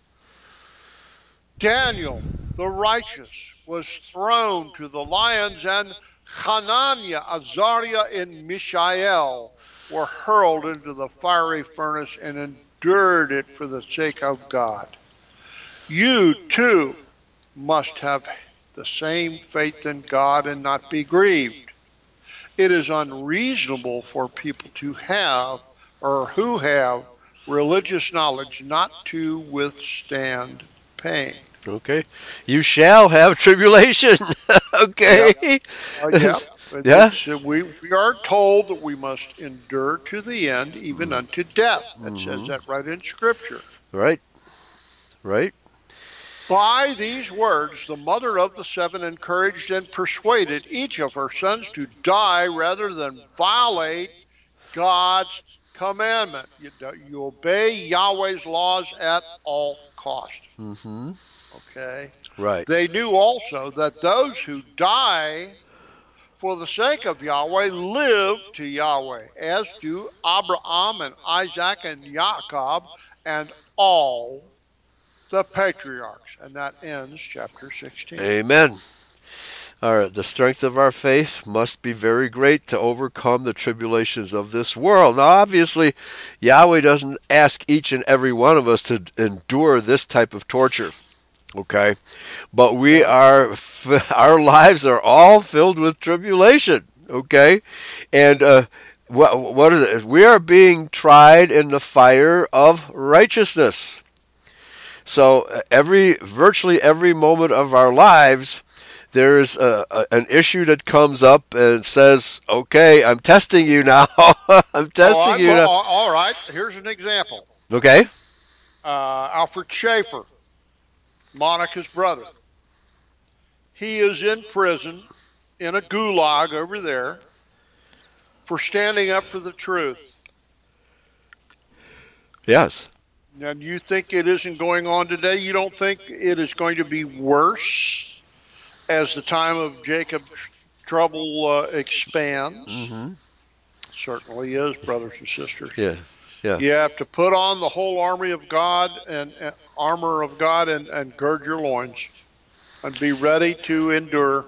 Daniel, the righteous, was thrown to the lions, and Hananiah, Azariah, and Mishael were hurled into the fiery furnace and endured it for the sake of God. You, too, must have the same faith in God and not be grieved. It is unreasonable for people to have, or who have, religious knowledge not to withstand pain. Okay. You shall have tribulation. Okay. Yeah, Yeah. We are told that we must endure to the end, even unto death. It says that right in Scripture. Right. Right. By these words, the mother of the seven encouraged and persuaded each of her sons to die rather than violate God's commandment. You obey Yahweh's laws at all cost. Mm-hmm. Okay? Right. They knew also that those who die for the sake of Yahweh live to Yahweh, as do Abraham and Isaac and Jacob and all the patriarchs. And that ends chapter 16. Amen. All right, the strength of our faith must be very great to overcome the tribulations of this world. Now, obviously, Yahweh doesn't ask each and every one of us to endure this type of torture, okay? But our lives are all filled with tribulation, okay? And what is it? We are being tried in the fire of righteousness. So virtually every moment of our lives, there's an issue that comes up and says, okay, I'm testing you now. I'm testing you now. All right, here's an example. Okay. Alfred Schaefer, Monica's brother. He is in prison in a gulag over there for standing up for the truth. Yes. And you think it isn't going on today? You don't think it is going to be worse as the time of Jacob's trouble expands? Mm-hmm. Certainly is, brothers and sisters. Yeah. Yeah. You have to put on the whole army of God and armor of God and gird your loins and be ready to endure.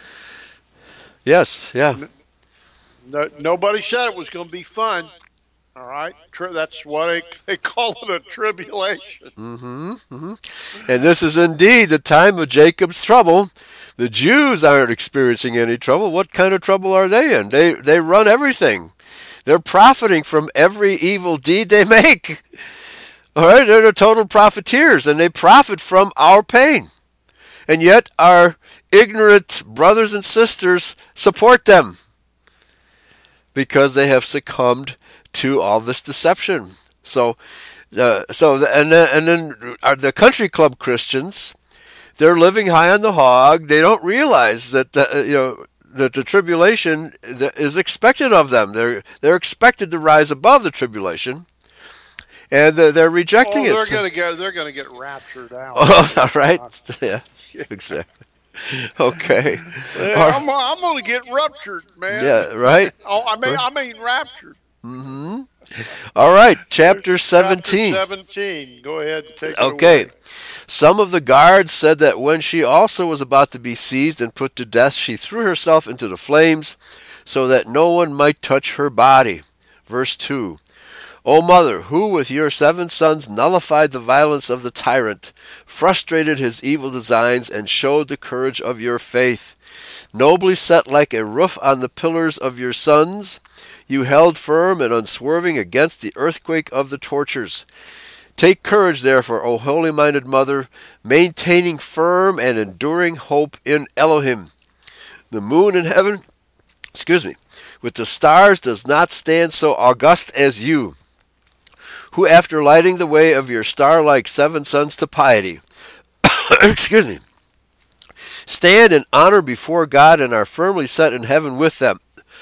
Yes. Yeah. Nobody said it was going to be fun. All right, that's what they call it, a tribulation. Mm-hmm. Mm-hmm. And this is indeed the time of Jacob's trouble. The Jews aren't experiencing any trouble. What kind of trouble are they in? They run everything. They're profiting from every evil deed they make. All right, they're the total profiteers, and they profit from our pain. And yet our ignorant brothers and sisters support them because they have succumbed to all this deception. So then the country club Christians, they're living high on the hog. They don't realize that that the tribulation is expected of them. They're expected to rise above the tribulation, and they're rejecting it. They're going to get raptured out. Oh, all right. Yeah, exactly. Okay. I'm going to get ruptured, man. Yeah, right. I mean raptured. Mm-hmm. All right, chapter 17. Chapter 17. Go ahead and take it Okay. away. Some of the guards said that when she also was about to be seized and put to death, she threw herself into the flames so that no one might touch her body. Verse 2. O mother, who with your 7 sons nullified the violence of the tyrant, frustrated his evil designs, and showed the courage of your faith, nobly set like a roof on the pillars of your sons, you held firm and unswerving against the earthquake of the tortures. Take courage, therefore, O holy-minded mother, maintaining firm and enduring hope in Elohim. The moon in heaven, with the stars does not stand so august as you, who after lighting the way of your star-like 7 sons to piety, stand in honor before God and are firmly set in heaven with them.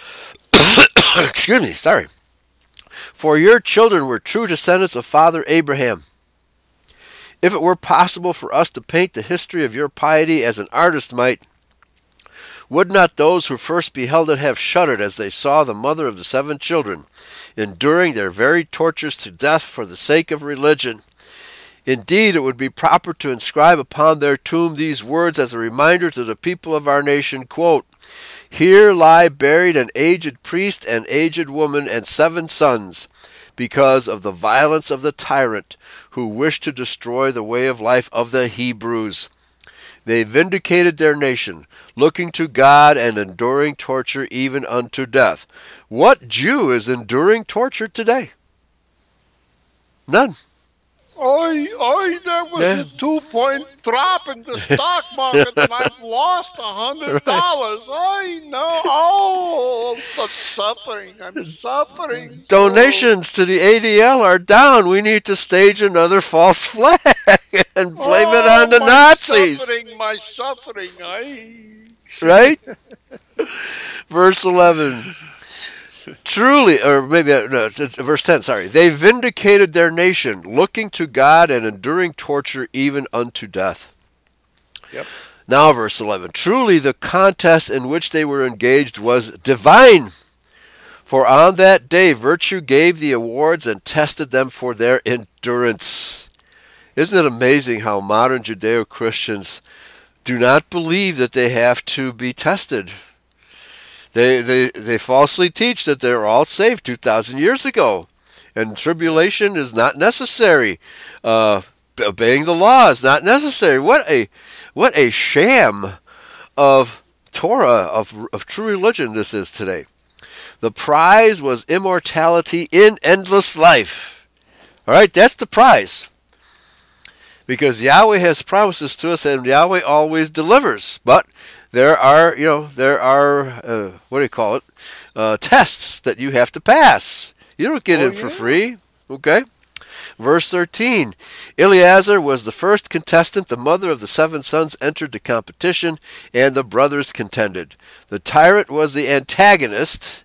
For your children were true descendants of Father Abraham. If it were possible for us to paint the history of your piety as an artist might, would not those who first beheld it have shuddered as they saw the mother of the 7 children, enduring their very tortures to death for the sake of religion? Indeed, it would be proper to inscribe upon their tomb these words as a reminder to the people of our nation, quote, Here lie buried an aged priest and aged woman and 7 sons, because of the violence of the tyrant who wished to destroy the way of life of the Hebrews. They vindicated their nation, looking to God and enduring torture even unto death. What Jew is enduring torture today? None. There was Yeah. a 2-point drop in the stock market, and I've lost Right. $100. I know. Oh, I'm suffering. I'm suffering. Donations to the ADL are down. We need to stage another false flag and blame it on the My Nazis. suffering, my suffering. I. Right? Verse 11. Truly, or maybe, no, verse 10, sorry. They vindicated their nation, looking to God and enduring torture even unto death. Yep. Now, verse 11. Truly, the contest in which they were engaged was divine. For on that day, virtue gave the awards and tested them for their endurance. Isn't it amazing how modern Judeo-Christians do not believe that they have to be tested? They falsely teach that they're all saved 2,000 years ago, and tribulation is not necessary. Obeying the law is not necessary. What a sham of Torah, of true religion this is today. The prize was immortality in endless life. All right, that's the prize. Because Yahweh has promises to us, and Yahweh always delivers. But there are, what do you call it? Tests that you have to pass. You don't get in for free. Okay. Verse 13. Eleazar was the first contestant. The mother of the 7 sons entered the competition, and the brothers contended. The tyrant was the antagonist.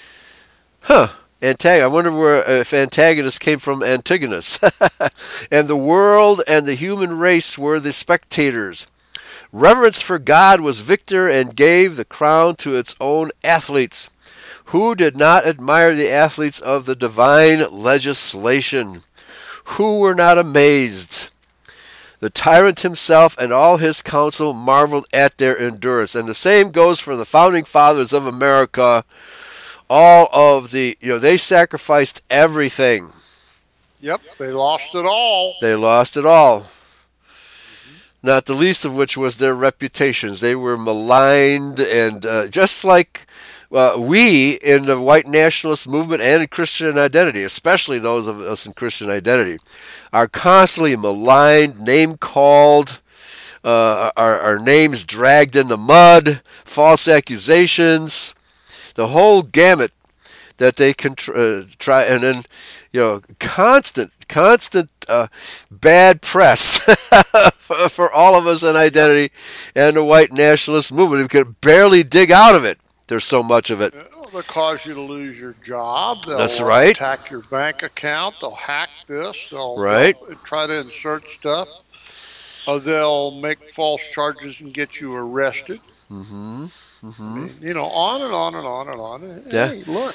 I wonder if antagonist came from Antigonus. And the world and the human race were the spectators. Reverence for God was victor and gave the crown to its own athletes. Who did not admire the athletes of the divine legislation? Who were not amazed? The tyrant himself and all his council marveled at their endurance. And the same goes for the founding fathers of America. All of they sacrificed everything. Yep, they lost it all. They lost it all. Not the least of which was their reputations. They were maligned, and just like we in the white nationalist movement and in Christian identity, especially those of us in Christian identity, are constantly maligned, name-called, our names dragged in the mud, false accusations, the whole gamut that they can try, and then constant bad press for all of us in identity and the white nationalist movement. We could barely dig out of it. There's so much of it. They'll cause you to lose your job. That's right. Attack your bank account. They'll hack this. They'll try to insert stuff. They'll make false charges and get you arrested. Mm-hmm. I mean, on and on and on and on. Yeah. Hey, look.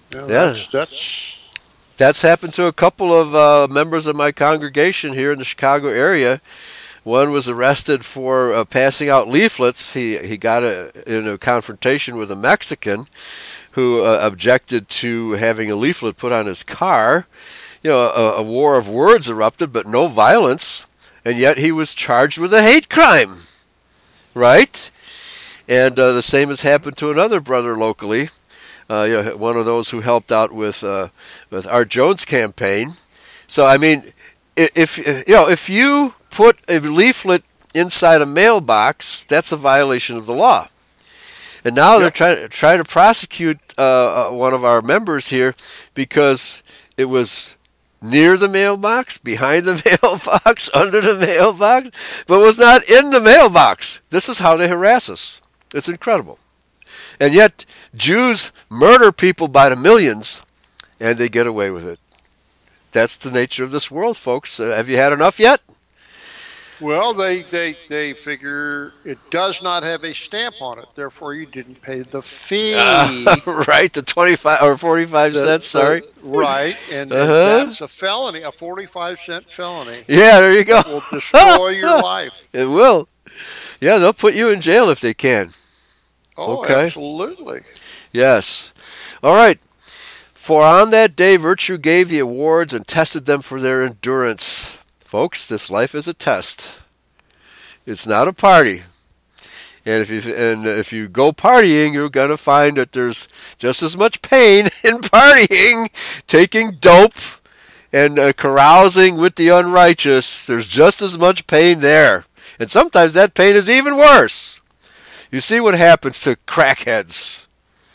That's happened to a couple of members of my congregation here in the Chicago area. One was arrested for passing out leaflets. He got in a confrontation with a Mexican who objected to having a leaflet put on his car. A war of words erupted, but no violence, and yet he was charged with a hate crime. Right? And the same has happened to another brother locally. One of those who helped out with Art Jones' campaign. So I mean, if you put a leaflet inside a mailbox, that's a violation of the law. And now they're trying to prosecute one of our members here because it was near the mailbox, behind the mailbox, under the mailbox, but was not in the mailbox. This is how they harass us. It's incredible. And yet, Jews murder people by the millions, and they get away with it. That's the nature of this world, folks. Have you had enough yet? Well, they figure it does not have a stamp on it, therefore you didn't pay the fee. Right, the 25 or 45 cents, sorry. Right, and that's a felony, a 45-cent felony. Yeah, there you go. It will destroy your life. It will. Yeah, they'll put you in jail if they can. Oh, okay. Absolutely. Yes. All right. For on that day virtue gave the awards and tested them for their endurance. Folks, this life is a test. It's not a party. And if you go partying, you're going to find that there's just as much pain in partying, taking dope, and carousing with the unrighteous, there's just as much pain there. And sometimes that pain is even worse. You see what happens to crackheads.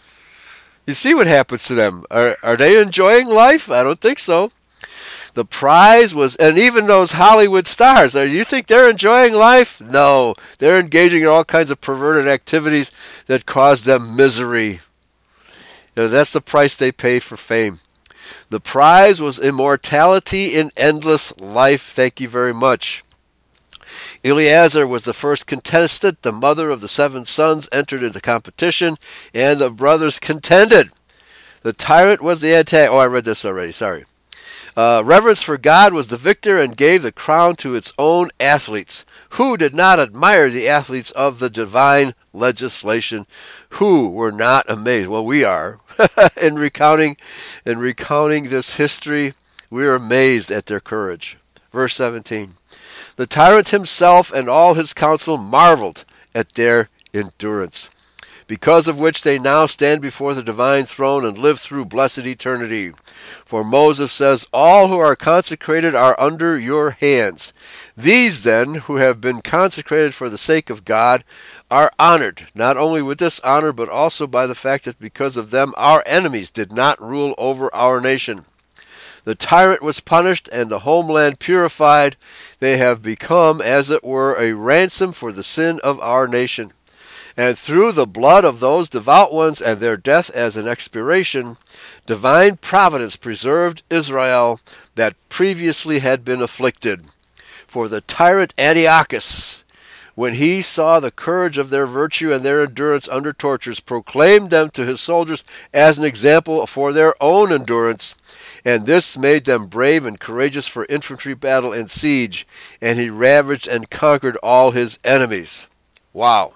You see what happens to them. Are they enjoying life? I don't think so. The prize was, and even those Hollywood stars, you think they're enjoying life? No, they're engaging in all kinds of perverted activities that cause them misery. That's the price they pay for fame. The prize was immortality in endless life. Thank you very much. Eleazar was the first contestant. The mother of the 7 sons entered into competition, and the brothers contended. The tyrant was the antagonist. Oh, I read this already. Sorry. Reverence for God was the victor and gave the crown to its own athletes. Who did not admire the athletes of the divine legislation? Who were not amazed? Well, we are. in recounting this history, we are amazed at their courage. Verse 17. The tyrant himself and all his council marveled at their endurance, because of which they now stand before the divine throne and live through blessed eternity. For Moses says, all who are consecrated are under your hands. These then, who have been consecrated for the sake of God, are honored, not only with this honor, but also by the fact that because of them our enemies did not rule over our nation. The tyrant was punished and the homeland purified. They have become, as it were, a ransom for the sin of our nation. And through the blood of those devout ones and their death as an expiation, divine providence preserved Israel that previously had been afflicted. For the tyrant Antiochus, when he saw the courage of their virtue and their endurance under tortures, proclaimed them to his soldiers as an example for their own endurance, and this made them brave and courageous for infantry battle and siege, and he ravaged and conquered all his enemies. Wow.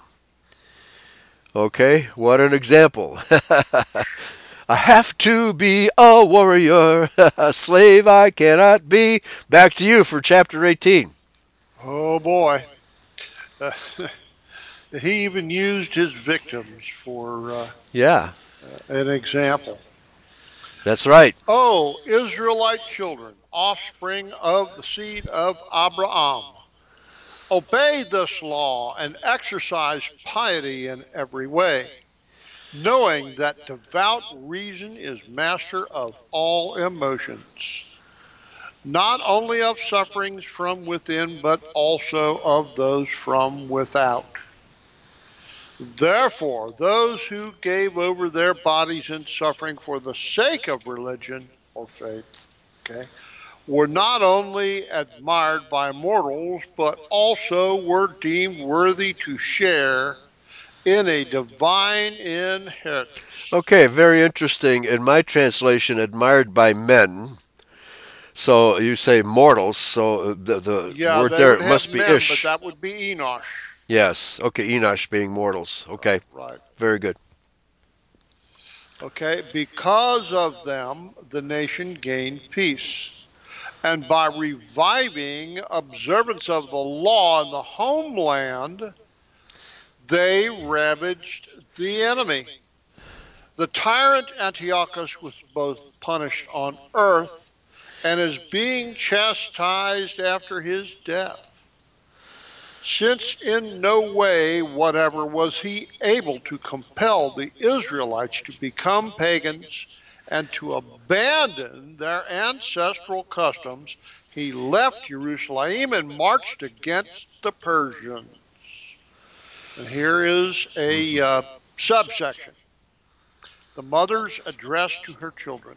Okay, what an example. I have to be a warrior, a slave I cannot be. Back to you for chapter 18. Oh boy. He even used his victims for an example. That's right. Oh, Israelite children, offspring of the seed of Abraham, obey this law and exercise piety in every way, knowing that devout reason is master of all emotions, not only of sufferings from within, but also of those from without. Therefore, those who gave over their bodies in suffering for the sake of religion or faith, were not only admired by mortals, but also were deemed worthy to share in a divine inheritance. Okay, very interesting. In my translation, admired by men. So you say mortals, so the word there must be men, Ish. But that would be Enosh. Yes, okay, Enosh being mortals. Okay, right. Very good. Okay, because of them, the nation gained peace. And by reviving observance of the law in the homeland, they ravaged the enemy. The tyrant Antiochus was both punished on earth and is being chastised after his death, since in no way whatever was he able to compel the Israelites to become pagans and to abandon their ancestral customs. He left Jerusalem and marched against the Persians. And here is a subsection. The mother's address to her children.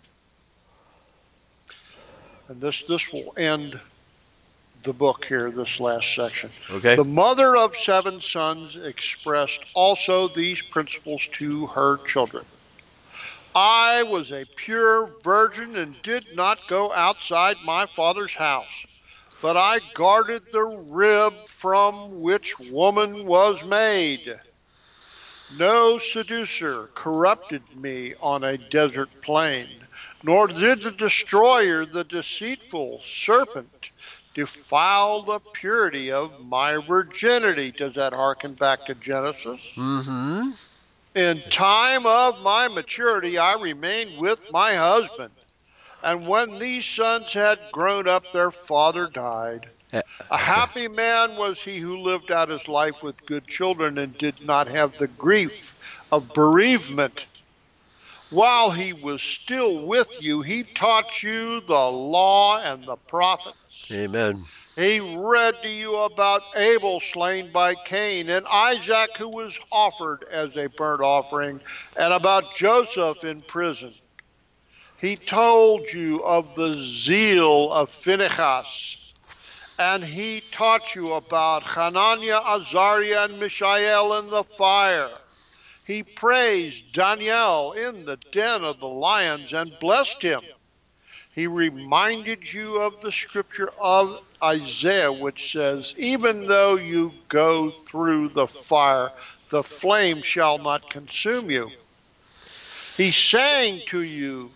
And this will end the book here, this last section. Okay. The mother of 7 sons expressed also these principles to her children. I was a pure virgin and did not go outside my father's house, but I guarded the rib from which woman was made. No seducer corrupted me on a desert plain, nor did the destroyer, the deceitful serpent, defile the purity of my virginity. Does that harken back to Genesis? Mm-hmm. In time of my maturity, I remained with my husband, And when these sons had grown up, their father died. A happy man was he who lived out his life with good children and did not have the grief of bereavement. While he was still with you, he taught you the law and the prophets. Amen. He read to you about Abel slain by Cain and Isaac who was offered as a burnt offering, and about Joseph in prison. He told you of the zeal of Phinehas, and he taught you about Hananiah, Azariah, and Mishael in the fire. He praised Daniel in the den of the lions and blessed him. He reminded you of the scripture of Isaiah, which says, even though you go through the fire, the flame shall not consume you. He sang to you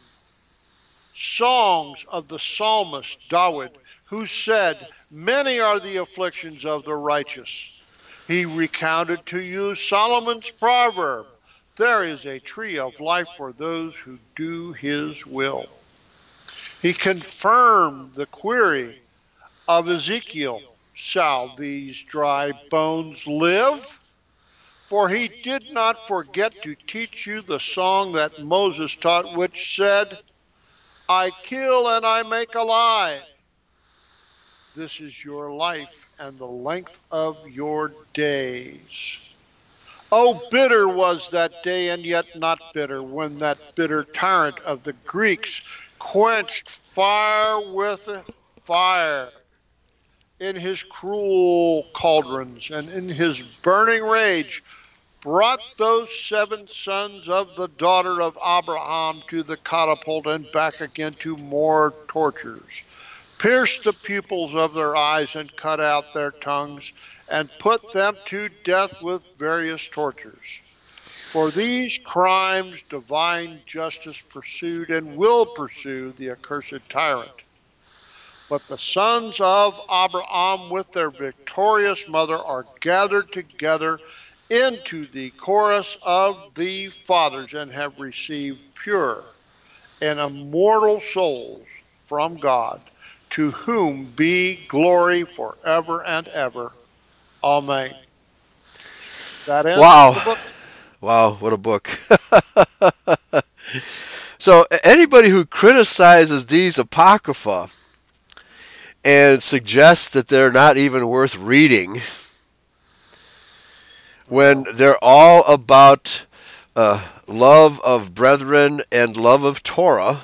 songs of the psalmist David, who said, many are the afflictions of the righteous. He recounted to you Solomon's proverb, there is a tree of life for those who do his will. He confirmed the query of Ezekiel, shall these dry bones live? For he did not forget to teach you the song that Moses taught, which said, I kill and I make alive. This is your life and the length of your days. Oh, bitter was that day, and yet not bitter, when that bitter tyrant of the Greeks quenched fire with fire in his cruel cauldrons, and in his burning rage brought those 7 sons of the daughter of Abraham to the catapult and back again to more tortures, pierced the pupils of their eyes and cut out their tongues, and put them to death with various tortures. For these crimes divine justice pursued and will pursue the accursed tyrant. But the sons of Abraham with their victorious mother are gathered together into the chorus of the fathers and have received pure and immortal souls from God, to whom be glory forever and ever. Amen. That ends the book. Wow, what a book. So anybody who criticizes these Apocrypha and suggests that they're not even worth reading, when they're all about love of brethren and love of Torah,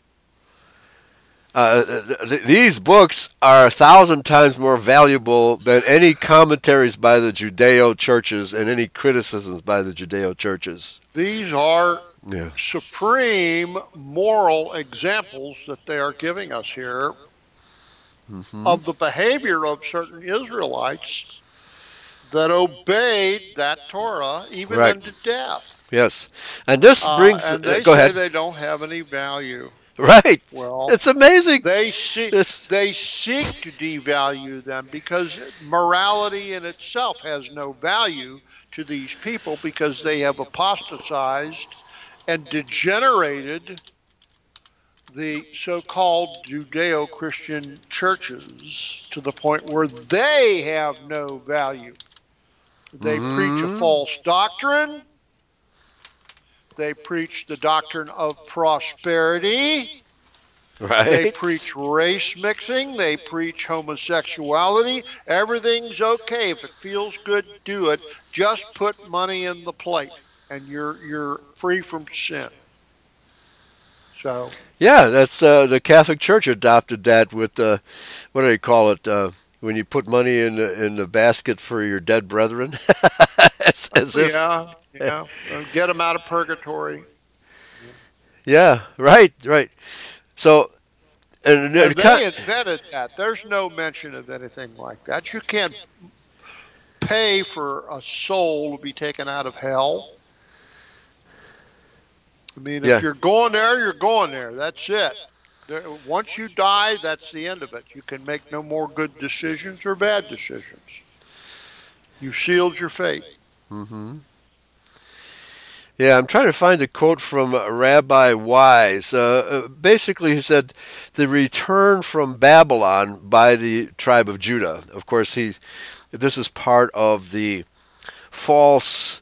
these books are 1,000 times more valuable than any commentaries by the Judeo churches and any criticisms by the Judeo churches. These are supreme moral examples that they are giving us here of the behavior of certain Israelites that obeyed that Torah even unto death. Yes. And this brings... and they go say ahead. they don't have any value. Right. Well, it's amazing. They seek to devalue them because morality in itself has no value to these people because they have apostatized and degenerated the so-called Judeo-Christian churches to the point where they have no value. They preach a false doctrine. They preach the doctrine of prosperity. Right. They preach race mixing. They preach homosexuality. Everything's okay. If it feels good, do it. Just put money in the plate, and you're free from sin. So. Yeah, that's the Catholic Church adopted that with what do they call it? When you put money in the basket for your dead brethren. Get them out of purgatory. Yeah, right. So, and they invented that. There's no mention of anything like that. You can't pay for a soul to be taken out of hell. I mean, if you're going there, you're going there. That's it. Once you die, that's the end of it. You can make no more good decisions or bad decisions. You've sealed your fate. Mm-hmm. Yeah, I'm trying to find a quote from Rabbi Wise. Basically, he said, "The return from Babylon by the tribe of Judah." Of course, this is part of the false,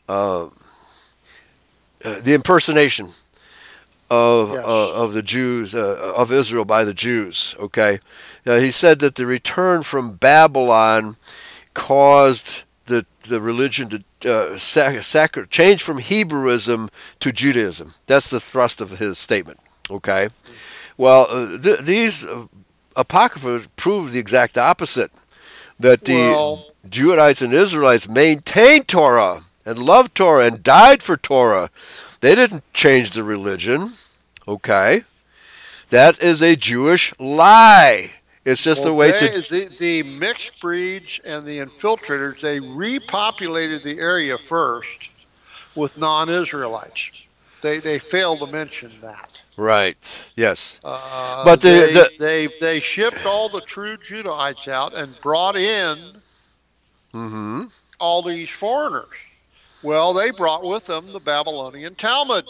the impersonation Yes. of the Jews of Israel by the Jews. Okay, he said that the return from Babylon caused the religion to change from Hebrewism to Judaism. That's the thrust of his statement. Okay, well, these apocrypha prove the exact opposite. That the Well, Judahites and Israelites maintained Torah and loved Torah and died for Torah. They didn't change the religion. Okay, that is a Jewish lie. It's just a way to. the mixed breeds and the infiltrators, they repopulated the area first with non-Israelites. They failed to mention that. Right. Yes. But They shipped all the true Judahites out and brought in hmm all these foreigners. Well, they brought with them the Babylonian Talmud.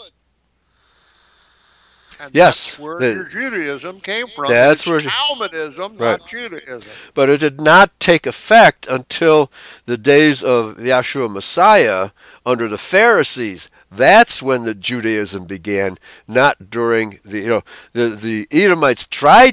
And Yes, that's where your Judaism came from. That's It's where Talmudism, right. not Judaism. But it did not take effect until the days of Yahshua Messiah under the Pharisees. That's when the Judaism began, not during the Edomites tried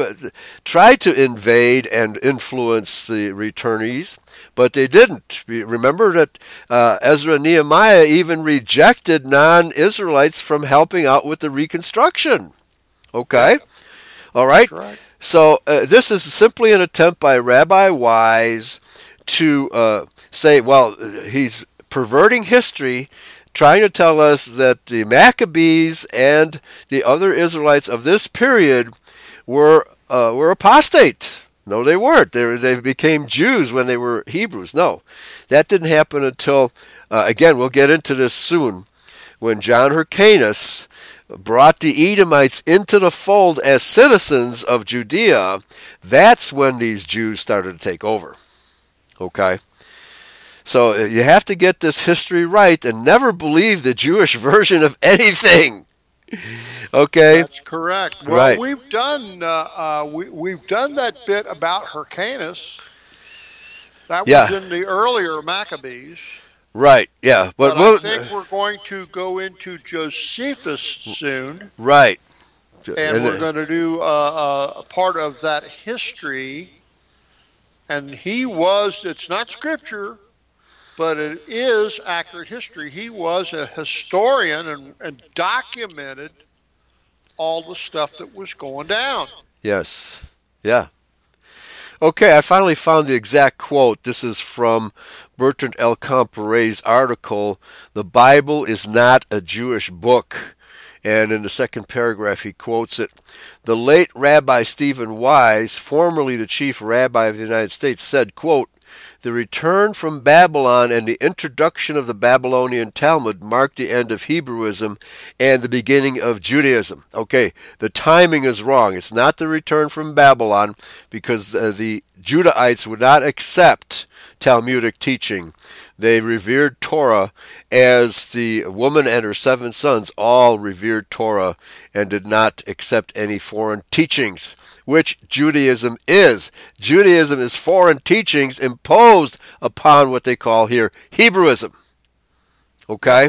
to invade and influence the returnees, but they didn't. Remember that Ezra and Nehemiah even rejected non-Israelites from helping out with the reconstruction. Okay? All right? That's right. So this is simply an attempt by Rabbi Wise to say, well, he's perverting history, trying to tell us that the Maccabees and the other Israelites of this period were apostate. No, they weren't. They became Jews when they were Hebrews. No, that didn't happen until, again, we'll get into this soon, when John Hyrcanus brought the Edomites into the fold as citizens of Judea. That's when these Jews started to take over. Okay? So you have to get this history right and never believe the Jewish version of anything. Okay? That's correct. Well, Right. we've done that bit about Hyrcanus. That Yeah. was in the earlier Maccabees. Right, yeah. But I think we're going to go into Josephus soon, right. and we're going to do a part of that history. And it's not scripture, but it is accurate history. He was a historian and documented all the stuff that was going down. Yes. Yeah. Okay, I finally found the exact quote. This is from Bertrand L. Comparet's article, "The Bible is not a Jewish book." And in the second paragraph, he quotes it. The late Rabbi Stephen Wise, formerly the chief rabbi of the United States, said, quote, "The return from Babylon and the introduction of the Babylonian Talmud marked the end of Hebrewism and the beginning of Judaism." Okay, the timing is wrong. It's not the return from Babylon, because the Judahites would not accept Talmudic teaching. They revered Torah as the woman and her 7 sons all revered Torah and did not accept any foreign teachings, which Judaism is. Judaism is foreign teachings imposed upon what they call here Hebrewism. Okay?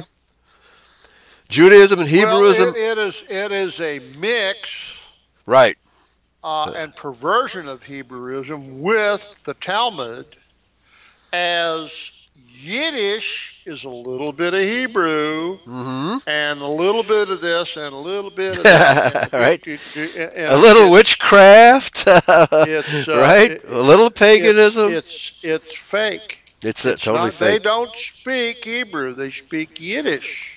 Judaism and Hebrewism. Well, it is a mix Right. and perversion of Hebrewism with the Talmud, as Yiddish is a little bit of Hebrew and a little bit of this and a little bit of that. Right. And A little witchcraft. It's right? A little paganism. It's fake. It's They totally fake. don't speak Hebrew. They speak Yiddish.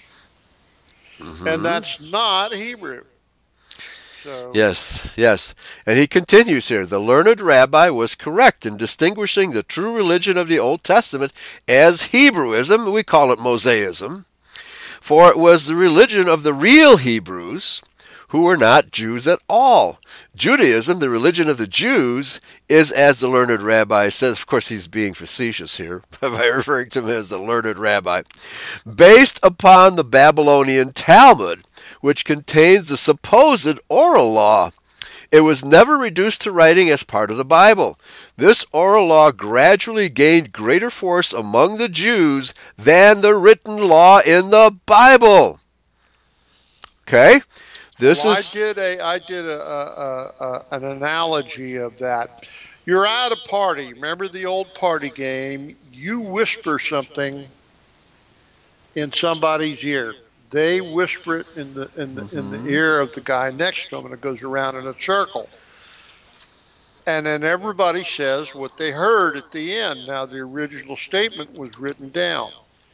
And that's not Hebrew. So, Yes, yes. And he continues here. The learned rabbi was correct in distinguishing the true religion of the Old Testament as Hebrewism. We call it Mosaism. For it was the religion of the real Hebrews who were not Jews at all. Judaism, the religion of the Jews, is, as the learned rabbi says, of course he's being facetious here by referring to him as the learned rabbi, based upon the Babylonian Talmud, which contains the supposed oral law. It was never reduced to writing as part of the Bible. This oral law gradually gained greater force among the Jews than the written law in the Bible. Okay? I did an analogy of that. You're at a party. Remember the old party game? You whisper something in somebody's ear. They whisper it in the ear of the guy next to them, and it goes around in a circle. And then everybody says what they heard at the end. Now, the original statement was written down.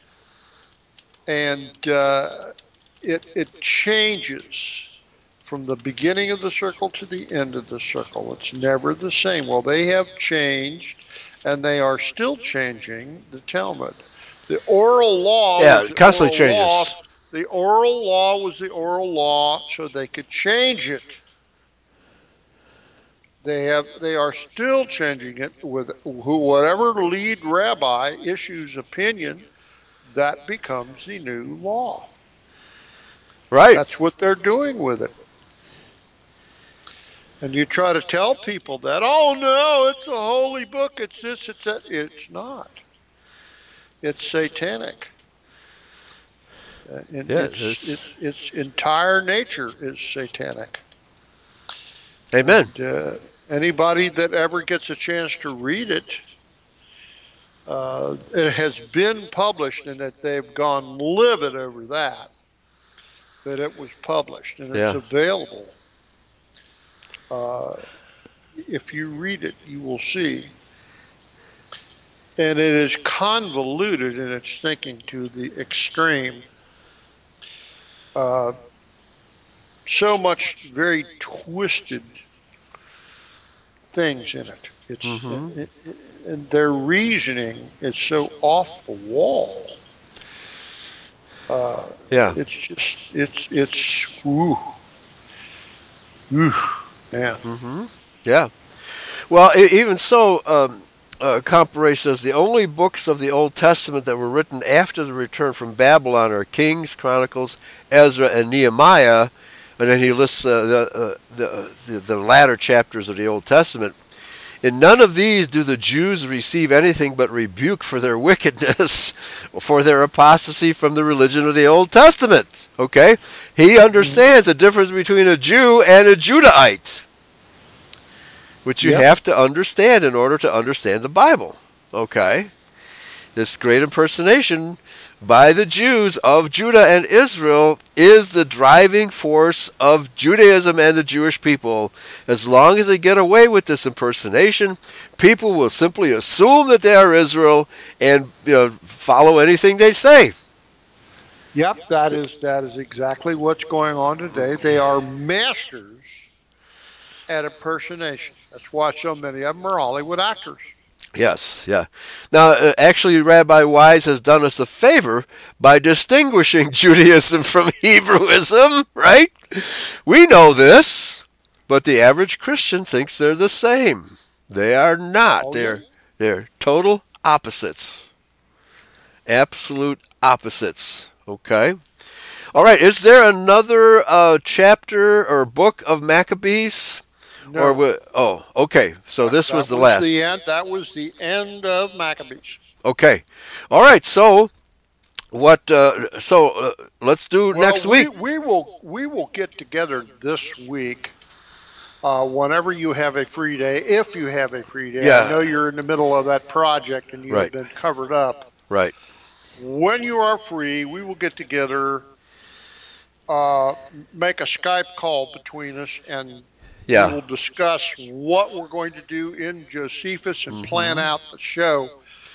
And it changes from the beginning of the circle to the end of the circle. It's never the same. Well, they have changed, and they are still changing the Talmud. The oral law, it constantly changes. The oral law was the oral law, so they could change it. They are still changing it with whatever lead rabbi issues opinion. That becomes the new law. Right. That's what they're doing with it. And you try to tell people that, oh no, it's a holy book, it's this, it's that. It's not. It's satanic. Its entire nature is satanic. Amen. And, anybody that ever gets a chance to read it, it has been published, and that they've gone livid over that it was published, and it's available. If you read it, you will see. And it is convoluted in its thinking to the extreme. So much very twisted things in it. It's and their reasoning is so off the wall. It's just it's woo, man. Yeah. Well, even so, Compare says the only books of the Old Testament that were written after the return from Babylon are Kings, Chronicles, Ezra, and Nehemiah, and then he lists the latter chapters of the Old Testament. In none of these do the Jews receive anything but rebuke for their wickedness, for their apostasy from the religion of the Old Testament. Okay? He understands the difference between a Jew and a Judahite, which you have to understand in order to understand the Bible. Okay? This great impersonation by the Jews of Judah and Israel is the driving force of Judaism and the Jewish people. As long as they get away with this impersonation, people will simply assume that they are Israel and follow anything they say. Yep, that is exactly what's going on today. They are masters at impersonation. That's why so many of them are Hollywood actors. Yes, yeah. Now, actually, Rabbi Wise has done us a favor by distinguishing Judaism from Hebrewism, right? We know this, but the average Christian thinks they're the same. They are not. They're total opposites. Absolute opposites. Okay? All right, is there another chapter or book of Maccabees? No. Okay. So this was the last. That was the end of Maccabees. Okay. All right. So what? Let's do next week. We will get together this week. Whenever you have a free day, if you have a free day. Yeah. I know you're in the middle of that project and you've been covered up. Right. When you are free, we will get together, make a Skype call between us, and we will discuss what we're going to do in Josephus and plan out the show.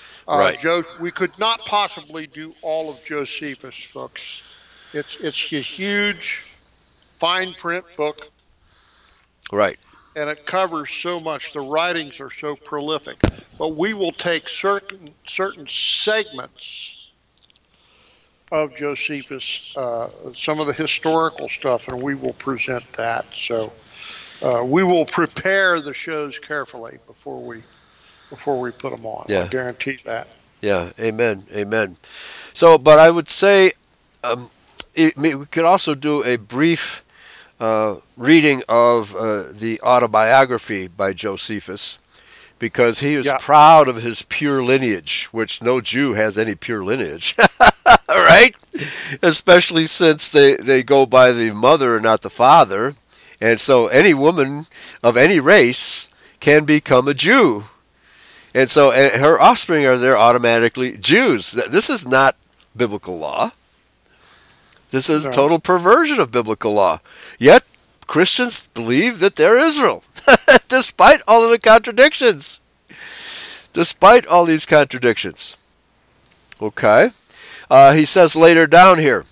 We could not possibly do all of Josephus, folks. It's a huge, fine print book. Right. And it covers so much. The writings are so prolific. But we will take certain segments of Josephus, some of the historical stuff, and we will present that. So we will prepare the shows carefully before we put them on. Yeah. I guarantee that. Yeah, amen, amen. So, but I would say we could also do a brief reading of the autobiography by Josephus, because he is proud of his pure lineage, which no Jew has any pure lineage, right? Especially since they go by the mother and not the father. And so any woman of any race can become a Jew. And so her offspring are there automatically Jews. This is not biblical law. This is total perversion of biblical law. Yet Christians believe that they're Israel, despite all of the contradictions. Despite all these contradictions. Okay. He says later down here.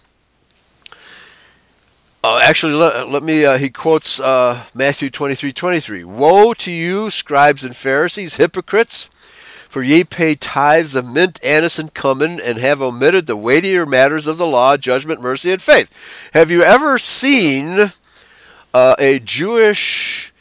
Actually, let me, he quotes Matthew 23:23. Woe to you, scribes and Pharisees, hypocrites, for ye pay tithes of mint, anise, and cumin, and have omitted the weightier matters of the law, judgment, mercy, and faith. Have you ever seen a Jewish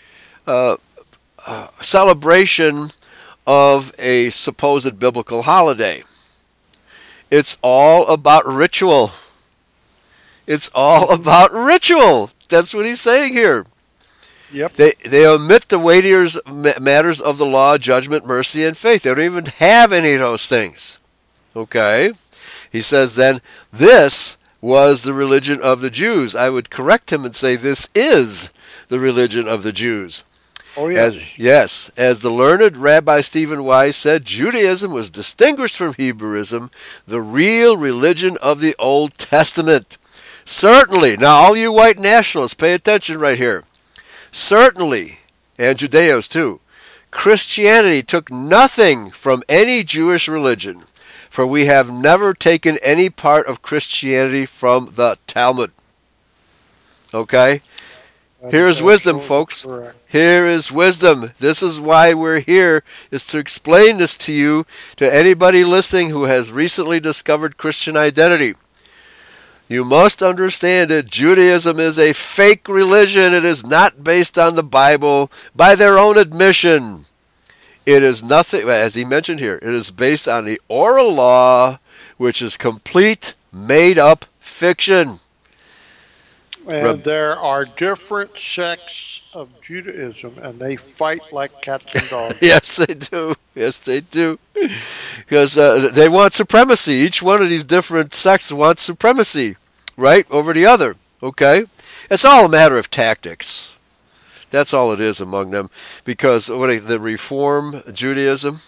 celebration of a supposed biblical holiday? It's all about ritual. It's all about ritual. That's what he's saying here. Yep. They omit the weightier matters of the law, judgment, mercy, and faith. They don't even have any of those things. Okay? He says then, this was the religion of the Jews. I would correct him and say this is the religion of the Jews. Oh, yes. Yes. As the learned Rabbi Stephen Wise said, Judaism was distinguished from Hebrewism, the real religion of the Old Testament. Certainly. Now, all you white nationalists, pay attention right here. Certainly, and Judeos too, Christianity took nothing from any Jewish religion, for we have never taken any part of Christianity from the Talmud. Okay? Here is wisdom, folks. Correct. Here is wisdom. This is why we're here, is to explain this to you, to anybody listening who has recently discovered Christian identity. You must understand that Judaism is a fake religion. It is not based on the Bible by their own admission. It is nothing, as he mentioned here, it is based on the oral law, which is complete, made-up fiction. And there are different sects of Judaism, and they fight like cats and dogs. Yes, they do. Yes, they do. Because they want supremacy. Each one of these different sects wants supremacy, right, over the other. Okay? It's all a matter of tactics. That's all it is among them. Because the Reform Judaism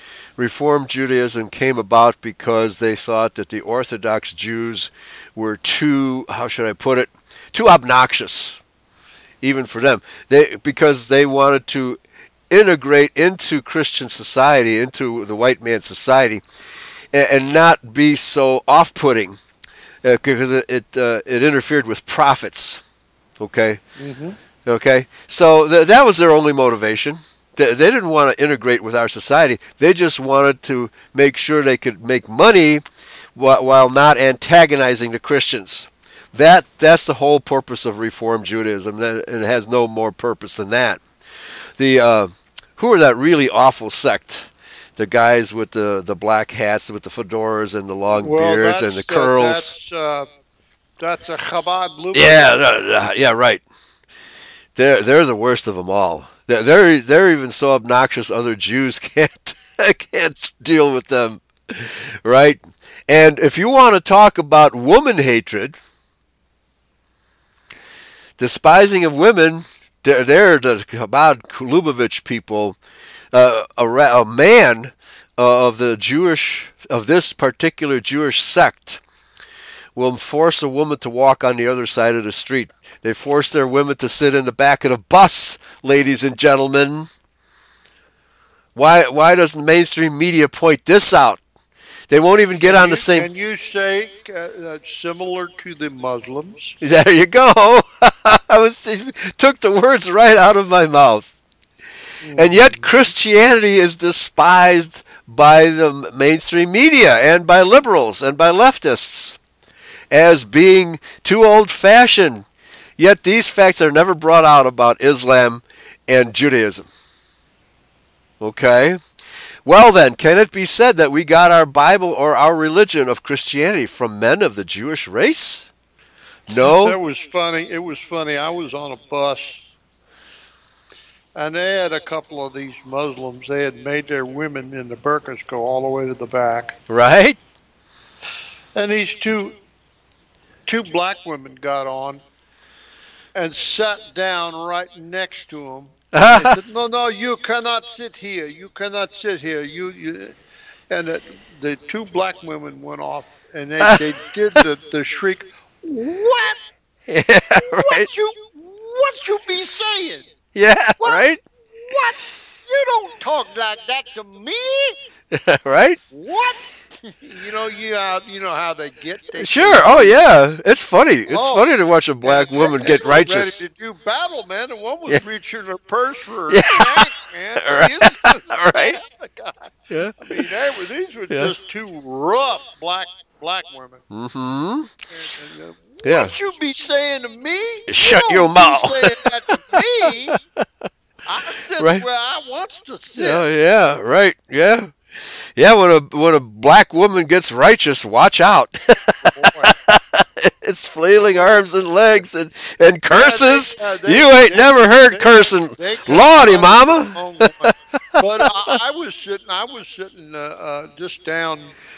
came about because they thought that the Orthodox Jews were too, how should I put it, too obnoxious, even for them. Because they wanted to integrate into Christian society, into the white man's society, and not be so off-putting, because it interfered with profits. Okay? Mm-hmm. Okay? So that was their only motivation. They didn't want to integrate with our society. They just wanted to make sure they could make money while not antagonizing the Christians. That's the whole purpose of Reform Judaism, and it has no more purpose than that. Who are that really awful sect? The guys with the black hats, with the fedoras and the long beards and the curls. That's a Chabad Lubavitch. Yeah, right. They're the worst of them all. They're even so obnoxious other Jews can't deal with them, right? And if you want to talk about woman hatred, despising of women, they're the Chabad Lubavitch people. A man of this particular Jewish sect will force a woman to walk on the other side of the street. They force their women to sit in the back of the bus, ladies and gentlemen. Why doesn't the mainstream media point this out? They won't even get on the same... Can you say similar to the Muslims? There you go. Took the words right out of my mouth. And yet Christianity is despised by the mainstream media and by liberals and by leftists. as being too old-fashioned. Yet these facts are never brought out about Islam and Judaism. Okay? Well then, can it be said that we got our Bible or our religion of Christianity from men of the Jewish race? No. That was funny. It was funny. I was on a bus, and they had a couple of these Muslims. They had made their women in the burqas go all the way to the back. Right? And these two black women got on and sat down right next to them. They said, no, you cannot sit here. You cannot sit here. You. And the two black women went off, and they did the shriek. What? Yeah, right. What you be saying? Yeah, What? right? What? You don't talk like that to me. Right? What? You know how they get. Sure. Oh yeah. It's funny. It's funny to watch a black woman get righteous. Ready to do battle, man. And one was reaching her purse for her Yeah. tank, man. Right. Yeah. I mean, these were just two rough black women. Mm-hmm. And, Yeah. what you be saying to me? Shut You your don't mouth. Be saying that to me. I sit Right. where I wants to sit. Oh yeah. Right. Yeah. Yeah. When a black woman gets righteous, watch out. It's flailing arms and legs and curses. You ain't never heard cursing, Lordy, mama. But I was sitting just down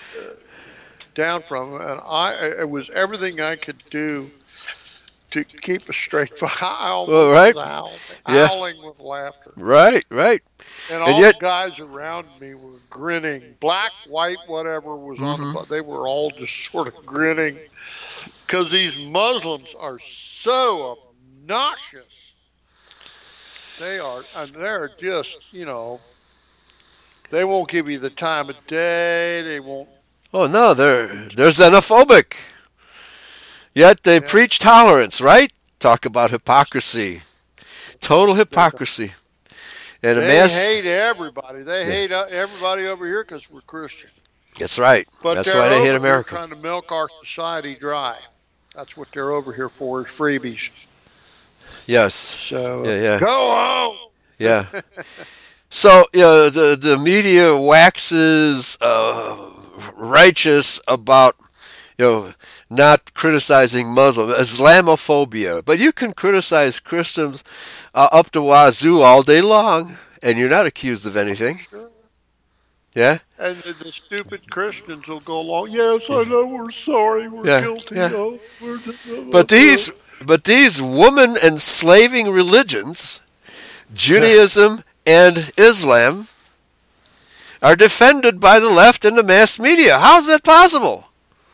from him, and it was everything I could do to keep a straight face. Right. Howling with laughter. Right. And all the guys around me were grinning. Black, white, whatever was on the bus. They were all just sort of grinning. Because these Muslims are so obnoxious. They are, and they're just, they won't give you the time of day. They won't. Oh no, they're xenophobic. Yet they preach tolerance, right? Talk about hypocrisy. Total hypocrisy. And they hate everybody. They hate everybody over here because we're Christian. That's right. But that's why they hate America. They're trying to milk our society dry. That's what they're over here for, is freebies. Yes. So go home. Yeah. So the media waxes righteous about not criticizing Muslims, Islamophobia, but you can criticize Christians up to wazoo all day long, and you're not accused of anything. Sure. Yeah. And the stupid Christians will go along. Yes, I know. We're sorry. We're guilty. Yeah. But these woman enslaving religions, Judaism and Islam, are defended by the left and the mass media. How is that possible?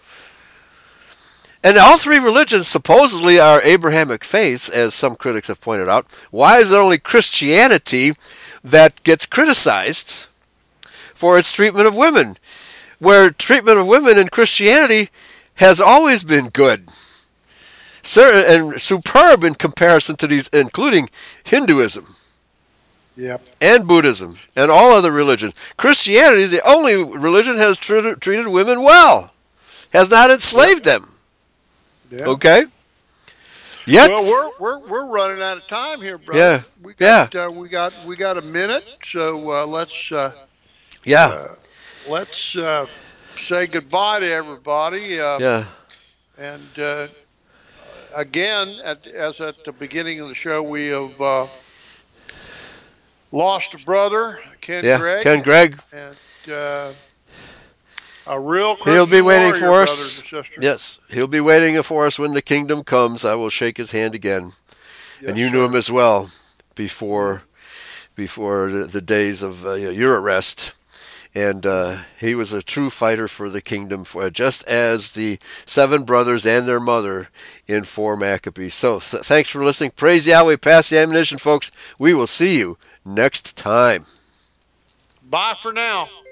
And all three religions supposedly are Abrahamic faiths, as some critics have pointed out. Why is it only Christianity that gets criticized for its treatment of women, where treatment of women in Christianity has always been good and superb in comparison to these, including Hinduism and Buddhism and all other religions? Christianity is the only religion that has treated women well, has not enslaved them. Yeah. Okay. Yet, well, we're running out of time here, brother. Yeah. We got a minute, so let's say goodbye to everybody. And again, as at the beginning of the show, we have lost a brother, Ken Gregg. Ken Gregg. And a real Christian he'll be waiting warrior, for us. Yes, he'll be waiting for us when the kingdom comes. I will shake his hand again. Yes, and you knew him as well before the days of your arrest. And he was a true fighter for the kingdom, just as the 7 brothers and their mother in 4 Maccabees. So thanks for listening. Praise Yahweh. Pass the ammunition, folks. We will see you next time. Bye for now.